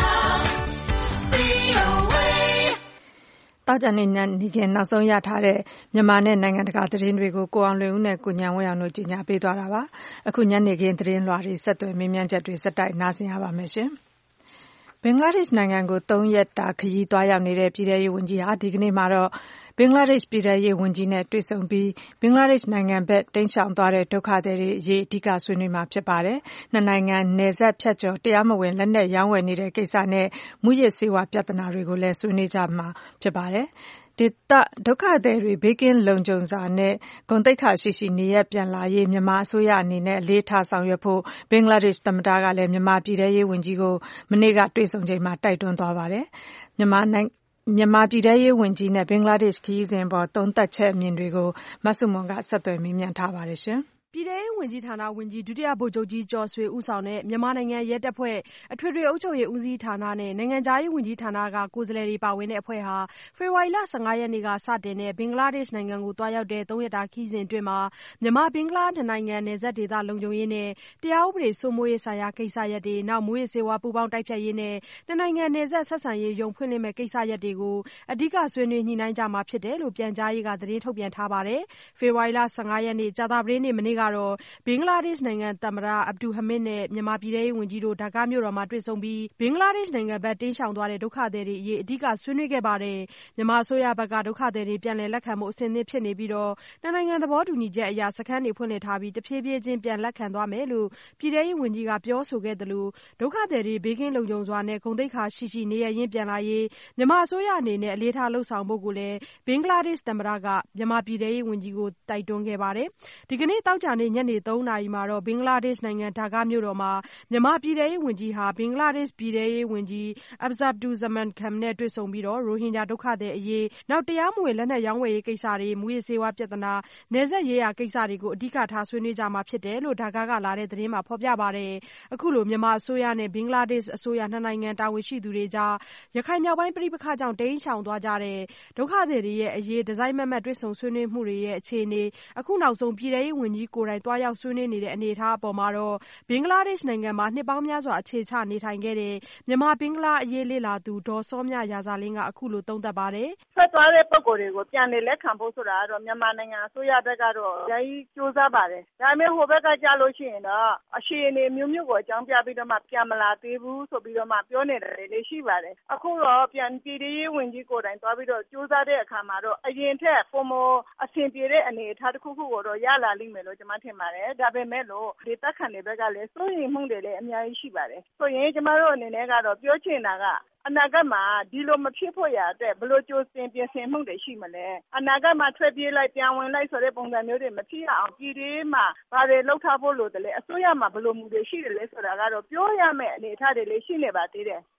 VOA တောက်ကြနေညနေခင်းနောက်ဆုံးရထားတဲ့မြန်မာနဲ့နိုင်ငံတကာသတင်းတွေကိုကိုအောင်လွင်ဦးနဲ့ကိုဉာဏ်ဝင်းအောင်တို့ကြီးညာပေးသွားတာပါ။အခုညနေခင်းသတင်းလွှာတွေဆက်သွယ်မေးမြန်းချက်တွေစက်တိုက်နားဆင်ရပါမယ်ရှင်။ဘင်္ဂလားဒေ့ရှ်နိုင်ငံကို3 ရက်တာခရီးသွားရောက်နေတဲ့ပြည်ထရေးဝန်ကြီးဟာဒီကနေ့မှာတော့ဘင်္ဂလားဒေ့ရှ်ပြည်ထရေးဝန်ကြီးနဲ့တွေ့ဆုံပြီးဘင်္ဂလားဒေ့ရှ်နိုင်ငံဘက်တိမ်းရှောင်သွားတဲ့ဒုက္ခသည်တွေအရေးအဓိကဆွေးနွေးမှာဖြစ်ပါတယ်။နှစ်နိုင်ငံနယ်စပ်ဖြတ်ကျော်တရားမဝင်လက်နက်ရောင်းဝယ်နေတဲ့ကိစ္စနဲ့မူးယစ်ဆေးဝါးပြဿနာတွေကိုလည်းဆွေးနွေးကြမှာဖြစ်ပါတယ်။ဒေသဒုက္ခသည်တွေဘေးကင်းလုံခြုံစွာနဲ့ဂုဏ်သိက္ခာရှိရှိနေရပ်ပြန်လာရေးမြန်မာအစိုးရအနေနဲ့အလေးထားဆောင်ရွက်ဖို့ဘင်္ဂလားဒေ့ရှ်သမ္မတကလည်းမြန်မာပြည်ထရေးဝန်ကြီးကိုမနေ့ကတွေ့ဆုံချိန်မှာတိုက်တွန်းသွားပါတယ်။မြန်မာပြည်ထရေးဝန်ကြီးနဲ့ဘင်္ဂလားဒေ့ရှ်ခရီးစဉ်အပေါ်သုံးသပ်ချက်အမြင်တွေကိုမဆုမွန်ကဆက်သွယ်မေးမြန်းထားပါတယ်ရှင်။ပြည်ထဲရေးဝန်ကြီးဌာနဝန်ကြီးဒုတိယဗိုလ်ချုပ်ကြီးကျော်ဆွေဦးဆောင်တဲ့မြန်မာနိုင်ငံရဲတပ်ဖွဲ့အထွေထွေအုပ်ချုပ်ရေးဦးစီးဌာနနဲ့နိုင်ငံခြားရေးဝန်ကြီးဌာနကကိုယ်စားလှယ်တွေပါဝင်တဲ့အဖွဲ့ဟာဖေဖော်ဝါရီလ15ရက်နေ့ကစတင်တဲ့ဘင်္ဂလားဒေ့ရှ်နိုင်ငံကိုသွားရောက်တဲ့3ရက်တာခရီးစဉ်အတွင်းမှာမြန်မာဘင်္ဂလားနှစ်နိုင်ငံနယ်စပ်ဒေသလုံခြုံရေးနဲ့တရားဥပဒေစိုးမိုးရေးဆိုင်ရာကိစ္စရပ်တွေနောက်မူးယစ်ဆေးဝါးပူးပေါင်းတိုက်ဖျက်ရေးနဲ့နှစ်နိုင်ငံနယ်စပ်ဆက်ဆံရေးရုံးဖွင့်လှစ်မဲ့ကိစ္စရပ်တွေကိုအဓိကဆွေးနွေးညှိနှိုင်းကြမှာဖြစ်တယ်လို့ပြန်ကြားရေးကသတင်းထုတ်ပြန်ထားပါတယ်။ဖေဖော်ဝါရီလ15ရက်နေ့ကြာသပတေးနေ့မနေ့ကတော့ဘင်္ဂလားဒေ့ရှ်နိုင်ငံသမ္မတအဗ္ဒူဟာမစ်နဲ့မြန်မာပြည်ထဲရေးဝန်ကြီးတို့ဒါကာမြို့တော်မှာတွေ့ဆုံပြီးဘင်္ဂလားဒေ့ရှ်နိုင်ငံဘက်တိမ်းရှောင်သွားတဲ့ဒုက္ခသည်တွေအရေးအဓိကဆွေးနွေးခဲ့ပါတယ်။မြန်မာအစိုးရဘက်ကဒုက္ခသည်တွေပြန်လည်လက်ခံဖို့အဆင်သင့်ဖြစ်နေပြီးတော့နှစ်နိုင်ငံသဘောတူညီချက်အရစခန်းတွေဖွင့်လှစ်ထားပြီးတဖြည်းဖြည်းချင်းပြန်လက်ခံသွားမယ်လို့ပြည်ထဲရေးဝန်ကြီးကပြောဆိုခဲ့သလိုဒုက္ခသည်တွေဘေးကင်းလုံခြုံစွာနဲ့ဂုဏ်သိက္ခာရှိရှိနေရပ်ရင်းပြန်လာရေးမြန်မာအစိုးရအနေနဲ့အလေးထားလုပ်ဆောင်ဖို့ကိုလည်းဘင်္ဂလားဒေ့ရှ်သမ္မတကမြန်မာပြည်ထဲရေးဝန်ကြီးကိုတိုက်တွန်းခဲ့ပါတယ်။ဒီကနေ့သောကြာနေ့ညနေ3 နာရီမှာတော့ဘင်္ဂလားဒေ့ရှ်နိုင်ငံဒါကာမြို့တော်မှာမြန်မာပြည်ထဲရေးဝန်ကြီးဟာဘင်္ဂလားဒေ့ရှ်ပြည်ထဲရေးဝန်ကြီး Absarduzaman Khan နဲ့တွေ့ဆုံပြီးရိုဟင်ဂျာဒုက္ခသည်အရေးနောက်တရားမဝင်လက်နက်ရောင်းဝယ်ရေးကိစ္စတွေမူးယစ်ဆေးဝါးပြဿနာနယ်စပ်ရေးရာကိစ္စတွေကိုအဓိကထားဆွေးနွေးကြမှာဖြစ်တယ်လို့ဒါကာကလာတဲ့သတင်းမှာဖော်ပြပါတယ်။အခုလိုမြန်မာအစိုးရနဲ့ဘင်္ဂလားဒေ့ရှ်အစိုးရနှစ်နိုင်ငံတာဝန်ရှိသူတွေကြားရခိုင်မြောက်ပိုင်းပဋိပက္ခကြောင့်တိမ်းရှောင်သွားကြတဲ့ဒုက္ခသည်တွေရဲ့အရေးတစိုက်မတ်မတ်တွေ့ဆုံဆွေးနွေးမှုတွေရဲ့အခြေအနေအခုနောက်ဆုံးပြည်ထဲရေးဝန်ကြီးကိုယ်တိုင်သွားရောက်ဆွေးနွေးနေတဲ့အနေအထားအပေါ်မှာတော့ဘင်္ဂလားဒေ့ရှ်နိုင်ငံမှာနှစ်ပေါင်းများစွာအခြေချနေထိုင်ခဲ့တဲ့မြန်မာဘင်္ဂလားအရေးလေ့လာသူဒေါ်စောမြရာဇာလင်းကအခုလိုသုံးသပ်ပါတယ်။ထွက်သွားတဲ့ပုံကိုယ်တွေကိုပြန်လည်လက်ခံဖို့ဆိုတာကတော့မြန်မာနိုင်ငံအစိုးရဘက်ကတော့အများကြီးကြိုးစားပါတယ်။ဒါပေမဲ့ဟိုဘက်ကကြားလို့ရှိရင်တော့အခြေအနေမျိုးမျိုးကိုအကြောင်းပြပြီးတော့မှပြန်မလာသေးဘူးဆိုပြီးတော့မှပြောနေတာတွေရှိပါတယ်။အခုတော့ပြန်ပြည်ထောင်ရေးဝန်ကြီးကိုယ်တိုင်သွားပြီးတော့ကြိုးစားတဲ့အခါမှာတော့အရင်ထက်ပုံမအဆင်ပြေတဲ့အနေအထားတစ်ခုခုကိုတော့ရလာလိမ့်မယ်လို့ကျွန်မထင်ပါတယ်။ဒါပေမဲ့လို့ဒေသခံတွေဘက်ကလည်းစိုးရိမ်မှုတွေလည်းအများကြီးရှိပါတယ်။ဆိုရင်ကျွန်မတို့အနေနဲ့ကတော့ပြောချင်တာကအနာဂတ်မှာဒီလိုမဖြစ်ဖို့ရတဲ့ဘလို့ကြိုးတင်ပြင်ဆင်မှုတွေရှိမလဲအနာဂတ်မှာထွက်ပြေးလိုက်ပြန်ဝင်လိုက်ဆိုတဲ့ပုံစံမျိုးတွေမဖြစ်အောင်ပြည်တွင်းမှာဘာတွေလှုပ်ထားဖို့လို့တလဲအစိုးရမှာဘလို့မူတွေရှိတယ်လဲဆိုတာကတော့ပြောရမယ့်အနေအထားတွေလည်းရှိနေပါသေးတယ်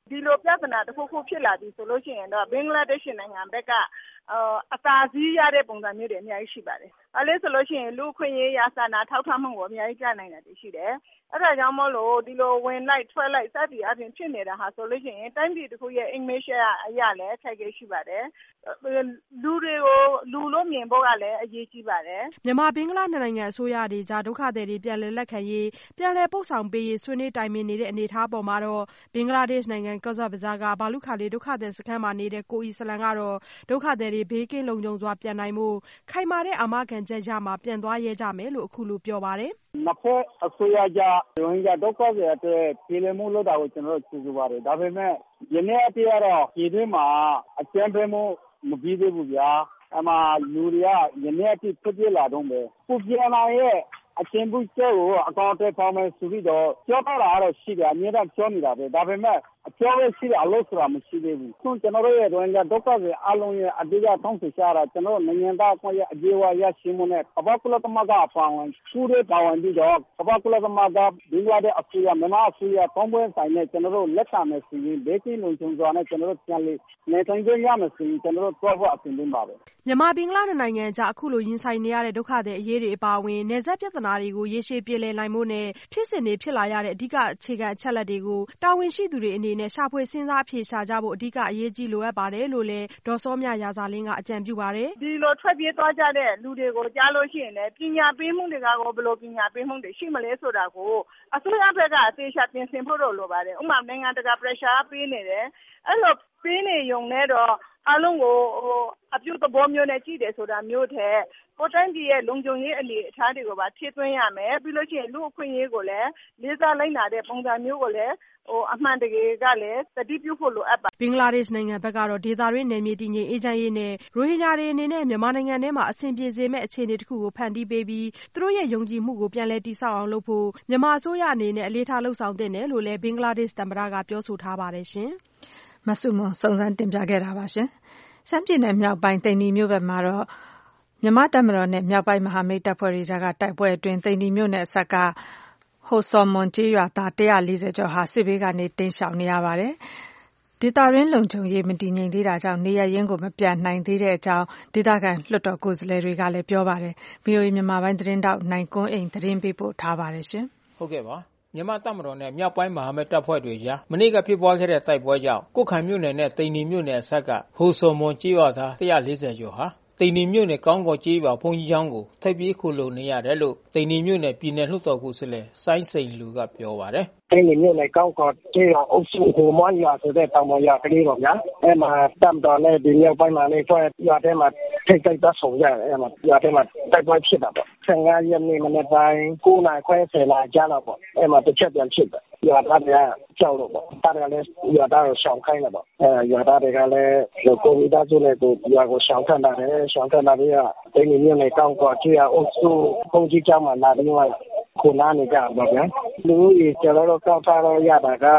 ဒီလိုပြဿနာတစ်ခုခုဖြစ်လာပြီဆိုလို့ရှိရင်တော့ဘင်္ဂလားဒေ့ရှ်နိုင်ငံဘက်ကအသာစီးရတဲ့ပုံစံမျိုးတွေအများကြီးရှိပါတယ်။အဲလေးဆိုလို့ရှိရင်လူခွင့်ရေးရာစာနာထောက်ထားမှုကိုအများကြီးကြားနိုင်တာရှိတယ်။အဲ့ဒါကြောင့်မို့လို့ဒီလိုဝင်လိုက်ထွက်လိုက်စသည်အပြင်ဖြစ်နေတာဟာဆိုလို့ရှိရင်တိုင်းပြည်တစ်ခုရဲ့ image အရာလည်းထိုက်ခဲ့ရှိပါတယ်။လူတွေကိုလူလို့မြင်ဖို့ကလည်းအရေးကြီးပါတယ်။မြန်မာဘင်္ဂလားနိုင်ငံအစိုးရတွေကြားဒုက္ခသည်တွေပြန်လည်လက်ခံရေးပြန်လည်ပို့ဆောင်ပေးရေးဆွေးနွေးတိုင်ပင်နေတဲ့အနေအထားပေါ်မှာတော့ဘင်္ဂလားဒေ့ရှ်နိုင်ငံကော့ဇ်ဘဇားကဘာလုခါလီဒုက္ခသည်စခန်းမှာနေတဲ့ကိုအီစလံကတော့ဒုက္ခသည်တွေဘေးကင်းလုံခြုံစွာပြန်နိုင်ဖို့ခိုင်မာတဲ့အာမခံချက်ရမှာပြန်သွားရဲကြမယ်လို့အခုလိုပြောပါတယ်။နှစ်ဖက်အစိုးရကြားရိုဟင်ဂျာဒုက္ခသည်အတွက်ပြည်လည်မှုလုပ်တာကိုကျွန်တော်တို့ကျေးဇူးပါတယ်။ဒါပေမဲ့ယနေ့အထိကတော့ဒီတွင်းမှာအကြမ်းဖက်မှုမပြီးသေးဘူးဗျာ။အမှလူတွေကယနေ့အထိဖြစ်ပြလာတော့ပဲ။ကိုပြန်လာရဲ့အချင်းဘူးကျဲကိုအကောင့်တွေဖော်မယ်ဆိုပြီးတော့ပြောတာကတော့ရှိတယ်အများကြီးပြောနေတာပဲဒါပေမဲ့အပြောပဲရှိတယ်အလို့ဆိုတာမရှိသေးဘူး။ကျွန်တော်တို့ရဲ့ရိုဟင်ဂျာဒုက္ခသည်အလုံးရဲ့အဓိကတောင်းဆိုချတာကျွန်တော်နိုင်ငံသားအခွင့်အရေးအကျေဝါရရှိမှုနဲ့ကမ္ဘာကုလသမဂ္ဂအပါအဝင်စုရဲပါဝင်ပြီးတော့ကမ္ဘာကုလသမဂ္ဂဘင်္ဂလားဒေ့ရှ်အစိုးရမြန်မာအစိုးရပေါင်းပွဲဆိုင်နဲ့ကျွန်တော်တို့လက်ခံမယ်ဆိုရင်ဒေသလုံခြုံစွာနဲ့ကျွန်တော်တို့ပြန်လည်နေထိုင်ခွင့်ရမယ်ဆိုရင်ကျွန်တော်တို့တွားဖို့အဆင်သင့်ပါပဲ။မြန်မာဘင်္ဂလားနိုင်ငံကြားအခုလိုရင်ဆိုင်နေရတဲ့ဒုက္ခသည်အရေးတွေအပါအဝင်နယ်စပ်ပြဿနာတွေကိုရေရှည်ပြေလည်နိုင်ဖို့နဲ့ဖြစ်စဉ်တွေဖြစ်လာရတဲ့အဓိကအခြေခံအချက်လက်တွေကိုတာဝန်ရှိသူတွေအနေနဲ့ရှာဖွေစဉ်းစားအဖြေရှာကြဖို့အဓိကအရေးကြီးလိုအပ်ပါတယ်လို့လည်းဒေါ်စောမြရာဇာလင်းကအကြံပြုပါတယ်။ဒီလိုထွက်ပြေးသွားကြတဲ့လူတွေကိုကြားလို့ရှိရင်လည်းပညာပေးမှုတွေကဘယ်လိုပညာပေးမှုတွေရှိမလဲဆိုတာကိုအစိုးရဘက်ကအသေးချာပြင်ဆင်ဖို့လိုပါတယ်။ဥပမာနိုင်ငံတကာ pressure ပေးနေတယ်။အဲ့လိုပေးနေုံနဲ့တော့အလုံးကိုအပြုသဘောမျိုးနဲ့ကြည့်တယ်ဆိုတာမျိုးထက်ကိုတိုင်းပြည်ရဲ့လုံခြုံရေးအနေအထားတွေကိုပါထည့်သွင်းရမယ်ပြီးလို့ရှိရင်လူအခွင့်အရေးကိုလည်းလေးစားလိုက်နာတဲ့ပုံစံမျိုးကိုလည်းအမှန်တကယ်ကလည်းသတိပြုဖို့လိုအပ်ပါဘင်္ဂလားဒေ့ရှ်နိုင်ငံဘက်ကတော့ဒေသတွင်းနယ်မြေတည်ငြိမ်အေးချမ်းရေးနဲ့ရိုဟင်ဂျာတွေအနေနဲ့မြန်မာနိုင်ငံထဲမှာအဆင်ပြေစေမယ့်အခြေအနေတစ်ခုကိုဖန်တီးပေးပြီးသူတို့ရဲ့ယုံကြည်မှုကိုပြန်လည်တည်ဆောက်အောင်လုပ်ဖို့မြန်မာအစိုးရအနေနဲ့အလေးထားလှုံ့ဆော်သင့်တယ်လို့လည်းဘင်္ဂလားဒေ့ရှ်သမ္မတကပြောဆိုထားပါတယ်ရှင်။မဆုမွန်စုံစမ်းတင်ပြခဲ့တာပါရှင်။ရှမ်းပြည်နယ်မြောက်ပိုင်းသိန္နီမြို့ဘက်မှာတော့မြန်မာတပ်မတော်နဲ့မြောက်ပိုင်းမဟာမိတ်တပ်ဖွဲ့တွေကြားကတိုက်ပွဲအတွင်းသိန္နီမြို့နယ်အစပ်ကဟိုစော်မွန်ကျေးရွာသား140ကျော်ဟာစစ်ဘေးကနေတိမ်းရှောင်နေရပါတယ်။ဒေသတွင်းလုံခြုံရေးမတည်ငြိမ်သေးတာကြောင့်နေရပ်ရင်းကိုမပြန်နိုင်သေးတဲ့အကြောင်းဒေသခံလွှတ်တော်ကိုယ်စားလှယ်တွေကလည်းပြောပါတယ်။ VOA မြန်မာပိုင်းသတင်းတောက်နိုင်ကွန်းအိမ်သတင်းပေးပို့ထားပါတယ်ရှင်။ဟုတ်ကဲ့ပါ။မြန်မာတပ်မတော်နဲ့မြောက်ပိုင်းမဟာမိတ်တပ်ဖွဲ့တွေကြားမနေ့ကဖြစ်ပွားခဲ့တဲ့တိုက်ပွဲကြောင့်ကွတ်ခိုင်မြို့နယ်နဲ့သိန္နီမြို့နယ်အစပ်ကဟိုစော်မွန်ကျေးရွာသား140ကျော်ဟာသိန္နီမြို့နယ်ကောင်းကော်ကျေးရွာဘုန်းကြီးကျောင်းကိုထိပ်ပြေးခိုလုံနေရတယ်လို့သိန္နီမြို့နယ်ပြည်နယ်လွှတ်တော်ကိုယ်စားလှယ်စိုင်းစိန်လူကပြောပါတယ်။သိန္နီမြို့နယ်ကောင်းကော်ကျေးရွာအုပ်စုဟိုမွန်ရွာဆိုတဲ့တောင်ပေါ်ရွာကလေးပေါ့ဗျာ။အဲ့မှာတပ်တော်နဲ့ဒီမြောက်ပိုင်းမှာလည်းဖွဲ့ရွာထဲမှာထိပ်တိုက်ဆုံရတယ်။အဲ့မှာရွာထဲမှာတိုက်ပွဲဖြစ်တာပေါ့။15ရက်နေ့မနေ့ပိုင်း9နာရီခွဲ10နာရီကြားတော့ပေါ့။အဲ့မှာတစ်ချက်ပြန်ဖြစ်တယ်။ရွာသားတွေကကြောက်လို့ပေါ့။တပ်ကလည်းရွာသားကိုရှောင်ခိုင်းတယ်ပေါ့။ရွာသားတွေကလည်းကိုဗစ်သားစုနဲ့ကိုရွာကိုရှောင်ခံတယ်။ရှောင်ခံတာတွေကသိန္နီမြို့နယ်ကောင်းကော်ကျေးရွာအုပ်စုဘုန်းကြီးကျောင်းမှာလာပြီးမှခုနားနေကြပါဗျာလူကြီးကျွန်တော်တို့ကောက်ထားတော့ရတာက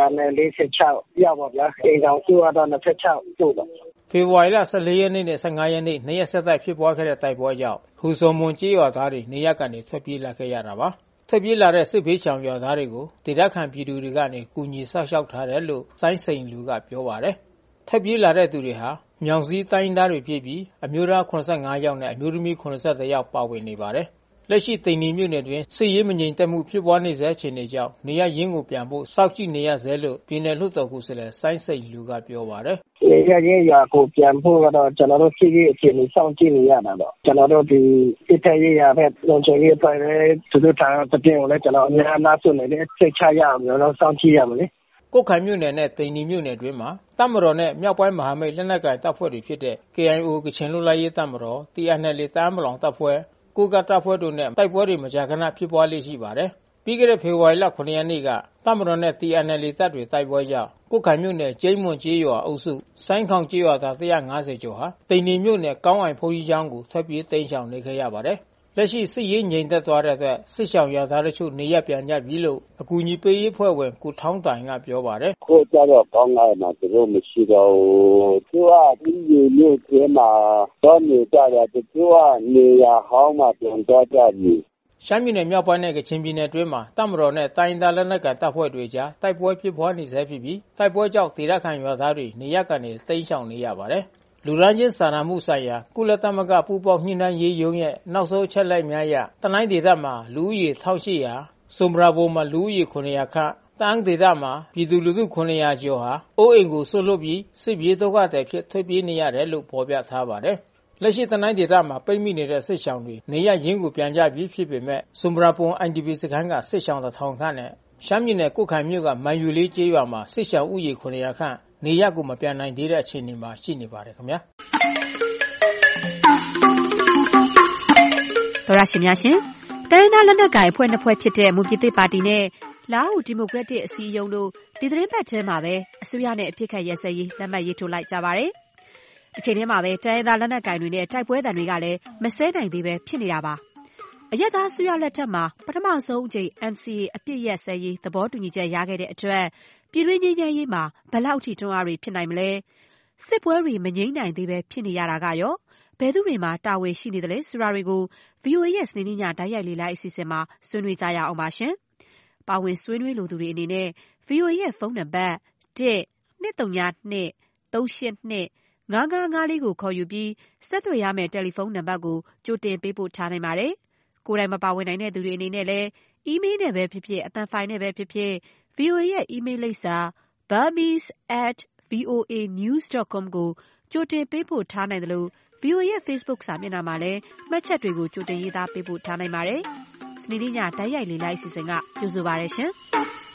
146ရောက်ပါဗျာအိမ်တော်စုကတော့26တို့ပါဖေဖော်ဝါရီလ14ရက်နေ့နဲ့15ရက်နေ့နေ့ရက်ဆက်တိုက်ဖြစ်ပွားခဲ့တဲ့တိုက်ပွဲကြောင့်ဟူစော်မွန်ကျေးရွာသားတွေနေရပ်ကနေထွက်ပြေးလာခဲ့ရတာပါထွက်ပြေးလာတဲ့စစ်ဘေးချောင်ရွာသားတွေကိုဒေသခံပြည်သူတွေကနေကူညီဆောက်ရှောက်ထားတယ်လို့စိုင်းစိန်လူကပြောပါတယ်ထွက်ပြေးလာတဲ့သူတွေဟာမြောင်စည်းတိုင်းသားတွေဖြစ်ပြီးအမျိုးသား85ယောက်နဲ့အမျိုးသမီး83ယောက်ပါဝင်နေပါတယ်လက်ရှိသိန္နီမြို့နယ်တွင်စစ်ရေးမငြိမ်သက်မှုဖြစ်ပွားနေဆဲအခြေအနေကြောင့်နေရရင်းကိုပြန်ဖို့စောင့်ကြည့်နေရဆဲလို့ပြည်နယ်လွှတ်တော်ကိုယ်စားလှယ်စိုင်းစိန်လူကပြောပါတယ်။နေရရင်းရွာကိုပြန်ဖို့ကတော့ကျွန်တော်တို့စစ်ရေးအခြေအနေစောင့်ကြည့်နေရတာတော့ကျွန်တော်တို့ဒီစစ်တပ်ရေးရတဲ့လုံခြုံရေးအဖွဲ့လည်းသူတို့ထားတဲ့ပြင်ကိုလည်းကျွန်တော်အများအနာဆွနေတယ်စိတ်ချရအောင်ကျွန်တော်စောင့်ကြည့်ရမယ်လေ။ကွတ်ခိုင်မြို့နယ်နဲ့သိန္နီမြို့နယ်တွင်မှာတပ်မတော်နဲ့မြောက်ပိုင်းမဟာမိတ်လက်နက်ကိုင်တပ်ဖွဲ့တွေဖြစ်တဲ့ KIO ကချင်လွတ်လပ်ရေးတပ်မတော် TNLA တအာင်းပလောင်တပ်ဖွဲ့ကိုကတပ်ဖွဲ့တို့နဲ့တိုက်ပွဲတွေမကြာခဏဖြစ်ပွားလေ့ရှိပါတယ်။ပြီးခဲ့တဲ့ဖေဖော်ဝါရီလ9ရက်နေ့ကတပ်မတော်နဲ့ TNLA တပ်တွေတိုက်ပွဲကြောင့်ကွတ်ခိုင်မြို့နယ်ကျိန်းမွန်ကျေးရွာအုပ်စုဆိုင်းခေါင်ကျေးရွာသား150ကျော်ဟာသိန္နီမြို့နယ်ကောင်းအိုင်ဘုန်းကြီးကျောင်းကိုထွက်ပြေးတိမ်းရှောင်နေခဲ့ရပါတယ်။လက်ရှိစစ်ရေးငြိမ်သက်သွားတဲ့အတွက်စစ်ရှောင်ရွာသားတို့နေရပ်ပြန်ကြပြီလို့အကူအညီပေးရေးဖွဲ့ဝင်ကိုထောင်းတိုင်ကပြောပါတယ်။ကိုကြတော့ကောင်းလာမှာသူတို့မရှိတော့ဘူး။သူကဒီမြို့ထဲမှာတော့နေကြတယ်သူကနေရာဟောင်းမှာပြန်သွားကြပြီရှမ်းပြည်နယ်မြောက်ပိုင်းနဲ့ကချင်ပြည်နယ်အတွင်းမှာတပ်မတော်နဲ့တိုင်းရင်းသားလက်နက်ကိုင်တပ်ဖွဲ့တွေကြားတိုက်ပွဲဖြစ်ပွားနေဆဲဖြစ်ပြီးတိုက်ပွဲကြောင့်ဒေသခံရွာသားတွေနေရပ်ကနေတိမ်းရှောင်နေရပါတယ်။လူသားချင်းစာနာမှုဆိုင်ရာကုလသမဂ္ဂပူးပေါင်းညှိနှိုင်းရေးရုံးရဲ့နောက်ဆုံးအချက်လက်များအရတနိုင်းဒေသမှာလူဦးရေ1800ဆွမ်ဘရာဘုံမှာလူဦးရေ900ခန့်တန်းဒေသမှာပြည်သူလူထု900ကျော်ဟာအိုးအိမ်ကိုဆွတ်လွတ်ပြီးစစ်ပြေးဒုက္ခသည်ဖြစ်ထွက်ပြေးနေရတယ်လို့ဖော်ပြထားပါတယ်။လက်ရှိတနိုင်းဒေသမှာပိတ်မိနေတဲ့စစ်ရှောင်တွေနေရရင်းကိုပြန်ကြပြီးဖြစ်ပေမဲ့ဆွမ်ဘရာဘုံ IDP စခန်းကစစ်ရှောင်1000ခန့်နဲ့ရှမ်းပြည်နယ်ကုတ်ခိုင်မြို့ကမန်ယူလေးကျေးရွာမှာစစ်ရှောင်ဦးရေ900ခန့်နေရကိုမပြန်နိုင်သေးတဲ့အခြေအနေမှာရှိနေပါတယ်ခင်ဗျာ။သောရရှိများရှင်တိုင်းဒေသလက်နက်ကိုင်အဖွဲ့နှစ်ဖွဲ့ဖြစ်တဲ့မွန်ပြည်သစ်ပါတီနဲ့လာအိုဒီမိုကရက်တစ်အစည်းအရုံးတို့ဒီသတင်းပတ်ထဲမှာပဲအစိုးရနဲ့အဖြစ်ခတ်ရဲစဲရေးလက်မှတ်ရေးထိုးလိုက်ကြပါတယ်။ဒီချိန်ထဲမှာပဲတိုင်းဒေသလက်နက်ကိုင်တွေနဲ့တိုက်ပွဲတံတွေကလည်းမဆဲနိုင်သေးပဲဖြစ်နေတာပါ။အရက်သားအစိုးရလက်ထက်မှာပထမဆုံးအကြိမ် NCA အပြစ်ရက်စဲရေးသဘောတူညီချက်ရခဲ့တဲ့အတွက်ပြည်တွင်းငြိမ်းချမ်းရေးမှာဘယ်လောက်ထိတွန်းအားတွေဖြစ်နိုင်မလဲ။စစ်ပွဲတွေမငြိမ်းနိုင်သေးပဲဖြစ်နေရတာကရောဘယ်သူတွေမှာတာဝန်ရှိနေတယ်လဲဆိုတာတွေကို VOA ရဲ့စနေနေ့ညဓာတ်ရိုက်လေ့လာအစီအစဉ်မှာဆွေးနွေးကြရအောင်ပါရှင်။ပါဝင်ဆွေးနွေးလိုသူတွေအနေနဲ့ VOA ရဲ့ဖုန်းနံပါတ် 1-202-382-5554 ကိုခေါ်ယူပြီးဆက်သွယ်ရမယ့်တယ်လီဖုန်းနံပါတ်ကိုကြိုတင်ပေးပို့ထားနိုင်ပါတယ်။ကိုယ်တိုင်မပါဝင်နိုင်တဲ့သူတွေအနေနဲ့လည်းအီးမေးလ်နဲ့ပဲဖြစ်ဖြစ်အသံဖိုင်နဲ့ပဲဖြစ်ဖြစ် VOA ရဲ့အီးမေးလ်လိပ်စာ burmese@voanews.com ကိုကြိုတင်ပေးပို့ထားနိုင်တယ်လို့VOA ရဲ့ Facebook စာမျက်နှာမှာလည်းမှတ်ချက်တွေကိုကြိုတင်ရေးသားပေးပို့ထားနိုင်ပါတယ်။စနေနေ့ညဓာတ်ရိုက်လေ့လာအစီအစဉ်ကကြိုဆိုပါရရှင်။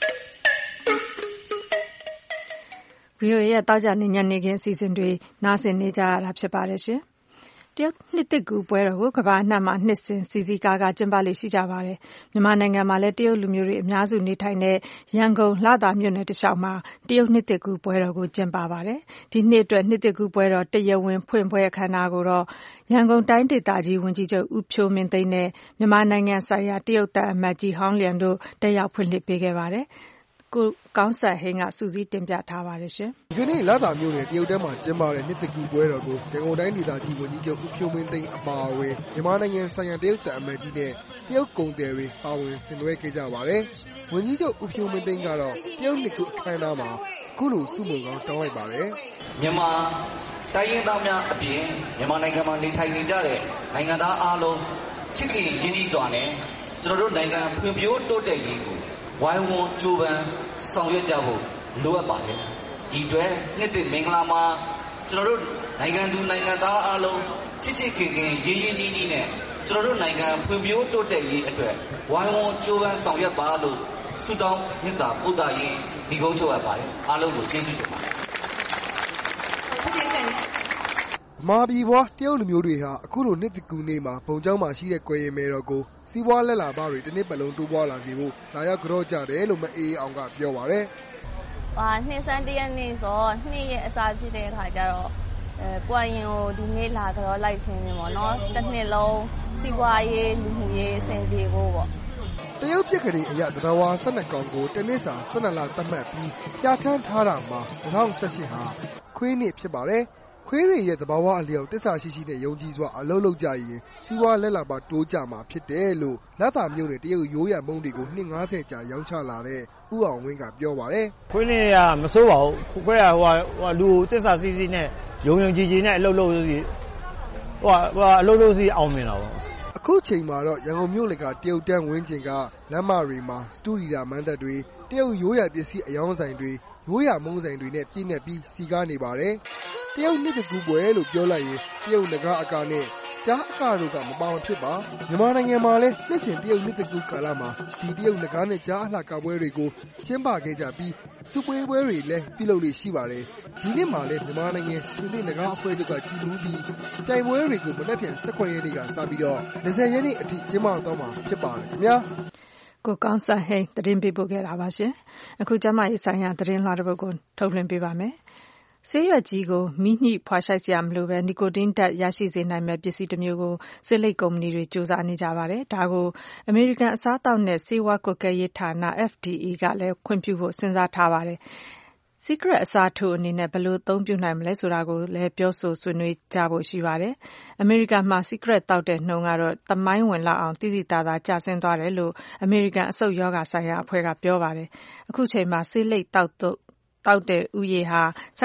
VOA ရဲ့တောက်ကြနေညနေခင်းအစီအစဉ်တွေနားဆင်နေကြရတာဖြစ်ပါတယ်ရှင်။တရုတ်နှစ်သစ်ကူးပွဲတော်ကိုကမ္ဘာအနှံ့မှာနှစ်စဉ်စီစီကားကားကျင်းပလေ့ရှိကြပါတယ်။မြန်မာနိုင်ငံမှာလည်းတရုတ်လူမျိုးတွေအများစုနေထိုင်တဲ့ရန်ကုန်လသာမြို့နယ်တစ်လျှောက်မှာတရုတ်နှစ်သစ်ကူးပွဲတော်ကိုကျင်းပပါတယ်။ဒီနှစ်အတွက်နှစ်သစ်ကူးပွဲတော်တရားဝင်ဖွင့်ပွဲအခမ်းအနားကိုတော့ရန်ကုန်တိုင်းဒေသကြီးဝန်ကြီးချုပ်ဦးဖြိုးမင်းသိန်းနဲ့မြန်မာနိုင်ငံဆိုင်ရာတရုတ်သံအမတ်ကြီးဟောင်းလျံတို့တက်ရောက်ဖွင့်လှစ်ပေးခဲ့ပါတယ်။ကိုကောင်းဆက်ဟင်းကစူးစီးတင်ပြထားပါတယ်ရှင်။ဒီနေ့လသာမြို့နယ်တရုတ်တန်းမှာကျင်းပတဲ့နှစ်သစ်ကူးပွဲတော်ကိုရန်ကုန်တိုင်းဒေသကြီးဝန်ကြီးချုပ်ဦးဖြိုးမင်းသိန်းအပါအဝင်မြန်မာနိုင်ငံဆိုင်ရာတရုတ်သံအမတ်ကြီးနဲ့တရုတ်ကုန်သည်တွေပါဝင်ဆင်နွှဲခဲ့ကြပါတယ်။ဝန်ကြီးချုပ်ဦးဖြိုးမင်းသိန်းကတော့တရုတ်နှစ်ကူးအခမ်းအနားမှာအခုလိုဆုမွန်ကောင်းတောင်းလိုက်ပါတယ်။မြန်မာတိုင်းရင်းသားများအပြင်မြန်မာနိုင်ငံမှာနေထိုင်နေကြတဲ့နိုင်ငံသားအားလုံးချစ်ခင်ရင်းနှီးစွာနဲ့ကျွန်တော်တို့နိုင်ငံဖွံ့ဖြိုးတိုးတက်ရေးကိုဝိုင်းဝန်းကြိုးပမ်းဆောင်ရွက်ကြဖို့လိုအပ်ပါတယ်။ဒီအတွက်နှစ်သစ်မင်္ဂလာမှာကျွန်တော်တို့နိုင်ငံသူနိုင်ငံသားအားလုံးချစ်ချစ်ခင်ခင်ရင်းရင်းနှီးနှီးနဲ့ကျွန်တော်တို့နိုင်ငံဖွံ့ဖြိုးတိုးတက်ရေးအတွက်ဝိုင်းဝန်းကြိုးပမ်းဆောင်ရွက်ပါလို့ဆုတောင်းမေတ္တာပို့သရင်းဒီကုန်းချုပ်အပ်ပါတယ်။အားလုံးကိုကျေးဇူးတင်ပါတယ်။မာပြည်ဘွားတရုတ်လူမျိုးတွေဟာအခုလိုနှစ်သစ်ကူးနေ့မှာဘုံကျောင်းမှာရှိတဲ့ကွယ်ရင်မဲတော်ကိုစီးပွားလက်လာပါတွေတစ်နှစ်ပတ်လုံးတိုးပွားလာစေဖို့လာရောက်ကြော့ကြတယ်လို့မအေးအောင်ကပြောပါတယ်။နှစ်ဆန်းတစ်ရက်နေ့ဆိုနှစ်ရဲ့အစားဖြစ်တဲ့အခါကျတော့ကွယ်ရင်ကိုဒီနေ့လာကြော့လိုက်ခြင်းပေါ့နော်။တစ်နှစ်လုံးစီးပွားရေးလူမှုရေးအဆင်ပြေဖို့ပေါ့။တရုတ်ပြက်ကလေးအရသဘာဝ12ကောင်ကိုတစ်နှစ်စာ12လသတ်မှတ်ပြီးပြဋ္ဌာန်းထားတာမှာ2018ဟာခွေးနှစ်ဖြစ်ပါတယ်။ခွေးတွေရဲ့သဘာဝအလျောက်တစ္ဆာရှိရှိနဲ့ယုံကြည်စွာအလုပ်လုပ်ကြရင်စီးပွားလက်လာပါတိုးကြမှာဖြစ်တယ်လို့လသာမြို့နယ်တရုတ်ရိုးရာမုံတွေကိုနှစ်90ကြာရောင်းချလာတဲ့ဦးအောင်ဝင်းကပြောပါတယ်။ခွေးလေးကမစိုးပါဘူး။ခွေးကလူတစ္ဆာရှိရှိနဲ့ယုံကြည်ကြည်နဲ့အလုပ်လုပ်စီအလုပ်လုပ်စီအောင်မြင်တာပေါ့။အခုချိန်မှာတော့ရန်ကုန်မြို့လယ်ကတရုတ်တန်းဝင်းကျင်ကလမ်းမတွေမှာစတူဒီယာမန်းသက်တွေတရုတ်ရိုးရာပစ္စည်းအယောင်းဆိုင်တွေရိုးရာမုံဆိုင်တွေနဲ့ပြည့်နေပြီးစီကားနေပါတယ်။တရုတ်နှစ်တကူပွဲလို့ပြောလိုက်ရင်တရုတ်နဂါအကာနဲ့ကြားအကာတို့ကမပေါအောင်ဖြစ်ပါမြန်မာနိုင်ငံမှာလည်းနှစ်စဉ်တရုတ်နှစ်တကူကာလမှာဒီတရုတ်နဂါနဲ့ကြားအလှကပွဲတွေကိုကျင်းပခဲ့ကြပြီးစုပွဲပွဲတွေလည်းပြုလုပ်လို့ရှိပါတယ်ဒီနှစ်မှာလည်းမြန်မာနိုင်ငံချင်းနှစ်နဂါအဖွဲ့ချုပ်ကကြီးမှုပြီးပြိုင်ပွဲတွေကိုမနက်ဖြန်18ရက်နေ့ကစပြီးတော့20ရက်နေ့အထိကျင်းပတော့မှာဖြစ်ပါတယ်ခင်ဗျာကိုကောင်းဆက်ဟိန်းသတင်းပေးပို့ခဲ့တာပါရှင်အခုကျမရေးဆိုင်ရာသတင်းလွှာတစ်ပုဒ်ကိုထုတ်လွှင့်ပေးပါမယ်ဆေးရွက်ကြီးကိုမိညှိဖွာရှိုက်စရာမလိုပဲနီကိုတင်းဓာတ်ရရှိစေနိုင်မဲ့ပစ္စည်းတစ်မျိုးကိုဆေးလိပ်ကုမ္ပဏီတွေစူးစမ်းနေကြပါတယ်။ဒါကိုအမေရိကန်အစားအသောက်နဲ့ဆေးဝါးကွပ်ကဲရေးဌာန FDA ကလည်းခွင့်ပြုဖို့စဉ်းစားထားပါတယ်။ Secret အစားထိုးအနေနဲ့ဘယ်လိုအသုံးပြုနိုင်မလဲဆိုတာကိုလည်းပြောဆိုဆွေးနွေးကြဖို့ရှိပါတယ်။ အမေရိကန်မှာ Secret တောက်တဲ့နှုန်းကတော့သမိုင်းဝင်လောက်အောင်သိသိသာသာကျဆင်းသွားတယ်လို့အမေရိကန်အဆုတ်ယောဂဆိုင်ရာအဖွဲ့ကပြောပါတယ်။အခုချိန်မှာဆေးလိပ်တောက်တဲ့ဥယေဟာ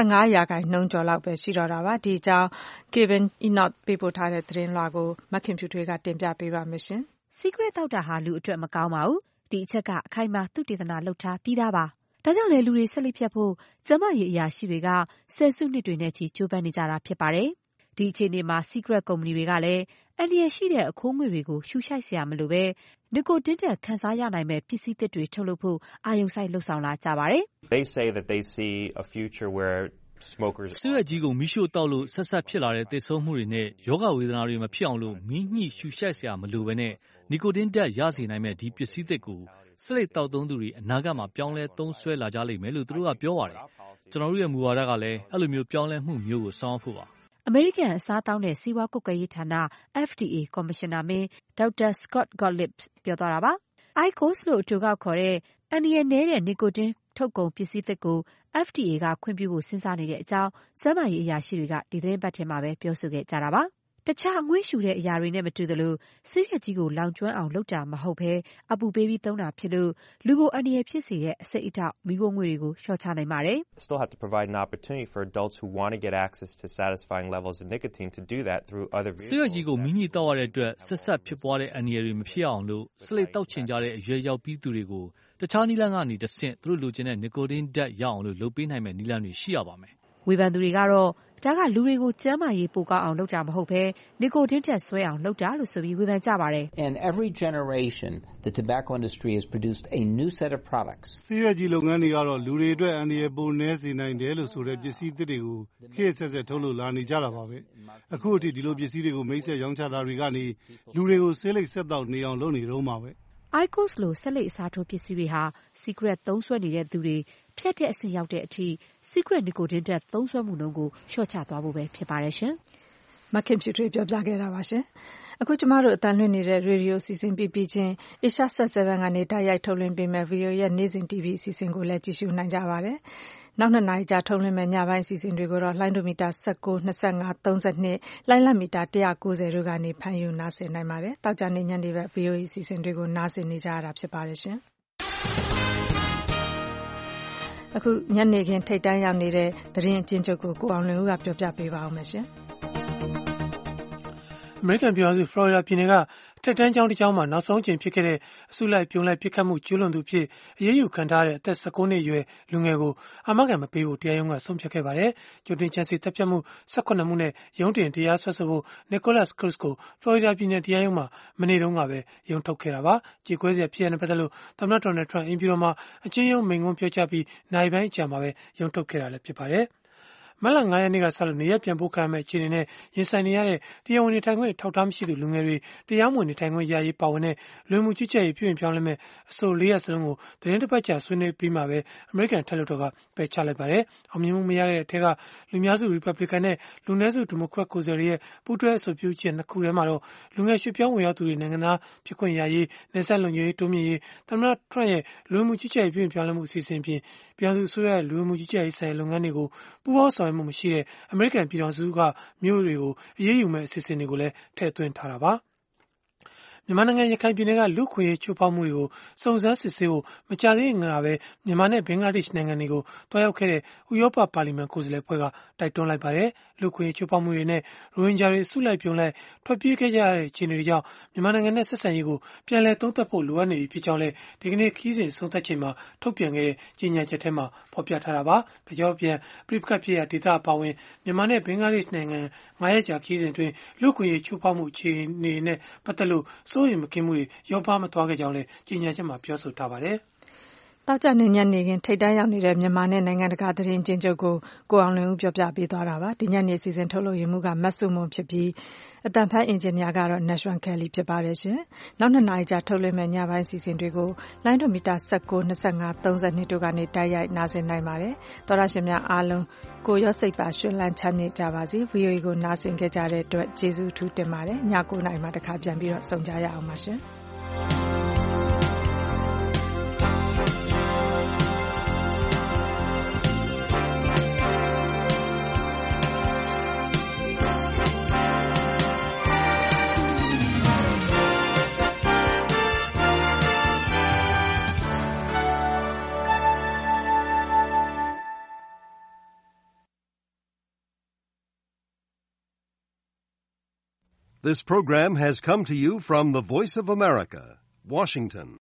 15% ကျော်လောက်ပဲရှိတော့တာပါ။ဒီအကြောင်း Kevin Enoch ပေးပို့ထားတဲ့သတင်းလွှာကိုမခင်ဖြူထွေးကတင်ပြပေးပါမယ်။ Secret တောက်တာဟာလူအတွက်မကောင်းပါဘူး။ဒီအချက်ကအခိုင်အမာသုတေသနလုပ်ထားပြီးသားပါ။ဒါကြောင့်လည်းလူတွေဆက်လက်ဖြတ်ဖို့ကျန်းမာရေးအရာရှိတွေကဆယ်စုနှစ်တွေနဲ့ချီကြိုးပမ်းနေကြတာဖြစ်ပါတယ်။ဒီအခြေအနေမှာ Secret ကုမ္ပဏီတွေကလည်းအန္တရာယ်ရှိတဲ့အခိုးငွေ့တွေကိုရှုရှိုက်စရာမလိုပဲနီကိုတင်းတက်ခံစားရနိုင်မဲ့ပစ္စည်းသစ်တွေထုတ်လုပ်ဖို့အာရုံစိုက်လှုပ်ဆောင်လာကြပါတယ်။ They say that they see a future where smokers ဆေးရွက်ကြီးကိုမီးရှို့တောက်လို့ဆက်ဆက်ဖြစ်လာတဲ့သေဆုံးမှုတွေနဲ့ယောဂဝေဒနာတွေမဖြစ်အောင်လို့မီးညှိရှုရှိုက်စရာမလိုပဲနဲ့နီကိုတင်းတက်ရစေနိုင်မဲ့ဒီပစ္စည်းသစ်ကိုစလိတ်တောက်သုံးသူတွေအနာဂတ်မှာပြောင်းလဲသုံးစွဲလာကြလိမ့်မယ်လို့သူတို့ကပြောပါတယ်။ကျွန်တော်တို့ရဲ့မူဝါဒကလည်းအဲ့လိုမျိုးပြောင်းလဲမှုမျိုးကိုဆောင်ဖို့ပါ။အမေရိကန်အစားအသောက်နဲ့ဆေးဝါးကွပ်ကဲရေးဌာန FDA ကော်မရှင်နာမင်းဒေါက်တာစကော့တ်ဂေါ့လစ်ပြောသွားတာပါ။ IQOS လို့အတူကောက်ခေါ်တဲ့အန္တရာယ်နည်းတဲ့နီကိုတင်းထုတ်ကုန်ပစ္စည်းသစ်ကို FDA ကခွင့်ပြုဖို့စဉ်းစားနေတဲ့အကြောင်းကျန်းမာရေးအရာရှိတွေကဒီသတင်းပတ်ထဲမှာပဲပြောဆိုခဲ့ကြတာပါ။တခြားအငွေ့ရှူတဲ့အရာတွေနဲ့မတူသလိုဆေးရွက်ကြီးကိုလောင်ကျွမ်းအောင်လုပ်တာမဟုတ်ဘဲအပူပေးပြီးသုံးတာဖြစ်လို့လူကိုအန္တရာယ်ဖြစ်စေတဲ့အဆိပ်အတောက်မီးခိုးငွေ့တွေကိုလျှော့ချနိုင်ပါတယ်။ Still have to provide an opportunity for adults who want to get access to satisfying levels of nicotine to do that through other vehicles. ဆေးရွက်ကြီးကိုမီးညှိတောက်ရတဲ့အတွက်ဆက်ဖြစ်ပွားတဲ့အန္တရာယ်တွေမဖြစ်အောင်လို့စလိတ်တောက်ချင်ကြတဲ့အရွယ်ရောက်ပြီးသူတွေကိုတခြားနည်းလမ်းကနေတဆင့်သူတို့လိုချင်တဲ့နီကိုတင်းဓာတ်ရအောင်လို့လုပ်ပေးနိုင်မဲ့နည်းလမ်းတွေရှိရပါမယ်။ဝေဖန်သူတွေကတော့ဒါကလူတွေကိုကျန်းမာရေးပိုကောင်းအောင်လုပ်တာမဟုတ်ဘဲနီကိုတင်းဓာတ်ဆွဲအောင်လုပ်တာလို့ဆိုပြီးဝေဖန်ကြပါတယ်။ In every generation the tobacco industry has produced a new set of products. ဆေးရွက်ကြီးလုပ်ငန်းတွေကတော့လူတွေအတွက်အန္တရာယ်ပိုနည်းစေနိုင်တယ်လို့ဆိုတဲ့ပစ္စည်းသစ်တွေကိုခေတ်ဆက်ဆက်ထုတ်လုပ်လာနေကြတာပါပဲ။အခုအထိဒီလိုပစ္စည်းတွေကိုမိတ်ဆက်ရောင်းချတာတွေကနေလူတွေကိုဆေးလိပ်ဆက်တောက်နေအောင်လုပ်နေတော့မှာပဲ။ IQOS လိုဆက်လက်အစားထိုးပစ္စည်းတွေဟာ Secret သုံးစွဲနေတဲ့သူတွေဖြတ်တဲ့အဆင့်ရောက်တဲ့အထိ Secret နီကိုတင်းဓာတ်သုံးစွဲမှုနှုန်းကိုလျှော့ချသွားဖို့ပဲဖြစ်ပါတယ်ရှင်။မခင်ဖြူထွေးပြောပြခဲ့တာပါရှင်။အခုကျမတို့အတန်လွှင့်နေတဲ့ရေဒီယိုအစီအစဉ်ပြီးချင်း Asia Set 7ကနေတိုက်ရိုက်ထုတ်လွှင့်ပေးမဲ့ VOA ရဲ့နေ့စဉ် TV အစီအစဉ်ကိုလည်းကြည့်ရှုနိုင်ကြပါတယ်။နောက်2နာရီကြာထုတ်လွှင့်မဲ့ညပိုင်းအစီအစဉ်တွေကိုတော့လိုင်းဒိုမီတာ19 25 32လိုင်းလတ်မီတာ190တို့ကနေဖမ်းယူနားဆင်နိုင်ပါတယ်။တောက်ကြနေညနေဘက် VOA အစီအစဉ်တွေကိုနားဆင်နေကြရတာဖြစ်ပါတယ်ရှင်။အခုညနေခင်းထိတ်တန်းရောက်နေတဲ့သတင်းအကျဉ်းချုပ်ကိုကိုအောင်လွင်ဦးကပြောပြပေးပါဦးမယ်ရှင်။အမေရိကန်ပြည်ထောင်စုဖလော်ရီဒါပြည်နယ်ကထက်တန်းကျောင်းတစ်ကျောင်းမှာနောက်ဆုံးအကြိမ်ဖြစ်ခဲ့တဲ့အစုလိုက်ပြုံလိုက်ပစ်ခတ်မှုကျူးလွန်သူဖြစ်အရေးယူခံထားတဲ့အသက်19နှစ်အရွယ်လူငယ်ကိုအာမခံမပေးဖို့တရားရုံးကဆုံးဖြတ်ခဲ့ပါတယ်။ကြိုတင်ချန်စီတပ်ဖြတ်မှု18မှုနဲ့ရုံးတင်တရားစွဲဆိုဖို့ Nicholas Cruz ကိုဖလော်ရီဒါပြည်နယ်တရားရုံးမှာမနေ့တုန်းကပဲရုံးထုတ်ခဲ့တာပါ။ကြေကွဲစရာဖြစ်ရတဲ့ပတ်သက်လို့သမ္မတဒေါ်နယ်ထရန့်အင်ဖြူတော်မှာအချင်းရုံးမိန့်ခွန်းပြောကြားပြီးနိုင်ပိုင်းအကြာမှာပဲရုံးထုတ်ခဲ့တာလည်းဖြစ်ပါတယ်။မတ်လ9ရက်နေ့ကစလို့နေရပ်ပြန်ပို့ခံရမယ့်အခြေအနေနဲ့ရင်ဆိုင်နေရတဲ့တရားဝင်နေထိုင်ခွင့်ထောက်ထားမရှိသူလူငယ်တွေတရားမဝင်နေထိုင်ခွင့်ရရေးပါဝင်တဲ့လူမှုကြီးကြပ်ရေးပြုပြင်ပြောင်းလဲမဲ့အဆို4ရပ်စလုံးကိုသတင်းတစ်ပတ်ကြာဆွေးနွေးပြီးမှပဲအမေရိကန်ထက်လွှတ်တော်ကပယ်ချလိုက်ပါတယ်။အောင်မြင်မှုမရတဲ့အထက်ကလူများစုရီပတ်ဘလစ်ကန်နဲ့လူနည်းစုဒီမိုကရက်ကိုယ်စားလှယ်ရဲ့ပူးတွဲအဆိုပြုချက်2ခုထဲမှာတော့လူငယ်ရွှေ့ပြောင်းဝင်ရောက်သူတွေနိုင်ငံသားဖြစ်ခွင့်ရရေးနယ်စပ်လုံခြုံရေးတိုးမြင့်ရေးသမ္မတထရန့်ရဲ့လူမှုကြီးကြပ်ရေးပြုပြင်ပြောင်းလဲမှုအစီအစဉ်ဖြင့်ပြည်သူ့အစိုးရရဲ့လူမှုကြီးကြပ်ရေးဆိုင်ရာလုပ်ငန်းတွေကိုပူးပေါင်းဆောင်ရွက်မှုမရှိတဲ့အမေရိကန်ပြည်ထောင်စုကမြို့တွေကိုအရေးယူမဲ့အစီအစဉ်တွေကိုလည်းထည့်သွင်းထားတာပါ။မြန်မာနိုင်ငံရခိုင်ပြည်နယ်ကလူ့ခွင့်ရေးချိုးဖောက်မှုတွေကိုစုံစမ်းစစ်ဆေးဖို့မကြာသေးခင်ကပဲမြန်မာနဲ့ဘင်္ဂလားဒေ့ရှ်နိုင်ငံတွေကိုတွားရောက်ခဲ့တဲ့ဥရောပပါလီမန်ကိုယ်စားလှယ်အဖွဲ့ကတိုက်တွန်းလိုက်ပါတယ်။လူ့ခွင့်ရေးချိုးဖောက်မှုတွေနဲ့ရိုဟင်ဂျာတွေအစုလိုက်ပြုံလိုက်ထွက်ပြေးခဲ့ကြရတဲ့အခြေအနေတွေကြောင့်မြန်မာနိုင်ငံနဲ့ဆက်ဆံရေးကိုပြန်လည်သုံးသပ်ဖို့လိုအပ်နေပြီဖြစ်ကြောင်းလည်းဒီကနေ့ခီးစဉ်ဆုံးသက်ချိန်မှာထုတ်ပြန်ခဲ့တဲ့ကြေညာချက်ထဲမှာဖော်ပြထားတာပါ။ဒါကြောင့်ပြန်ပြိပခတ်ဖြစ်ရာဒေသအပါအဝင်မြန်မာနဲ့ဘင်္ဂလားဒေ့ရှ်နိုင်ငံ9ရက်ကြာခီးစဉ်တွင်လူ့ခွင့်ရေးချိုးဖောက်မှုအခြေအနေနဲ့ပတ်သက်လို့စိုးရိမ်မကင်းမှုတွေရောပါမသွားခဲ့ကြောင်းလည်းကြေညာချက်မှာပြောဆိုထားပါတယ်။တောက်ကြနေညနေခင်းထိတ်တန်းရောက်နေတဲ့မြန်မာနဲ့နိုင်ငံတကာသတင်းကျဉ်းချုပ်ကိုကိုအောင်လွင်ဦးပြောပြပေးသွားတာပါ။ဒီညနေစီစဉ်ထုတ်လို့ရမှုကမတ်စုမွန်ဖြစ်ပြီးအတန်ဖတ်အင်ဂျင်နီယာကတော့ Nashwan Kelly ဖြစ်ပါတယ်ရှင်။နောက်2နာရီကြာထုတ်လွှင့်မဲ့ညပိုင်းစီစဉ်တွေကိုလိုင်းဒိုမီတာ19 25 32တို့ကနေတိုက်ရိုက်နားဆင်နိုင်ပါတယ်။သောရရှင်များအားလုံးကိုရောစိတ်ပါရှင်လန်းချမ်းမြေ့ကြပါစေ။ VOA ကိုနားဆင်ကြတဲ့အတွက်ကျေးဇူးထူးတင်ပါတယ်။ည9နာရီမှာတစ်ခါပြန်ပြီးတော့ဆုံကြရအောင်ပါရှင်။ This program has come to you from the Voice of America, Washington.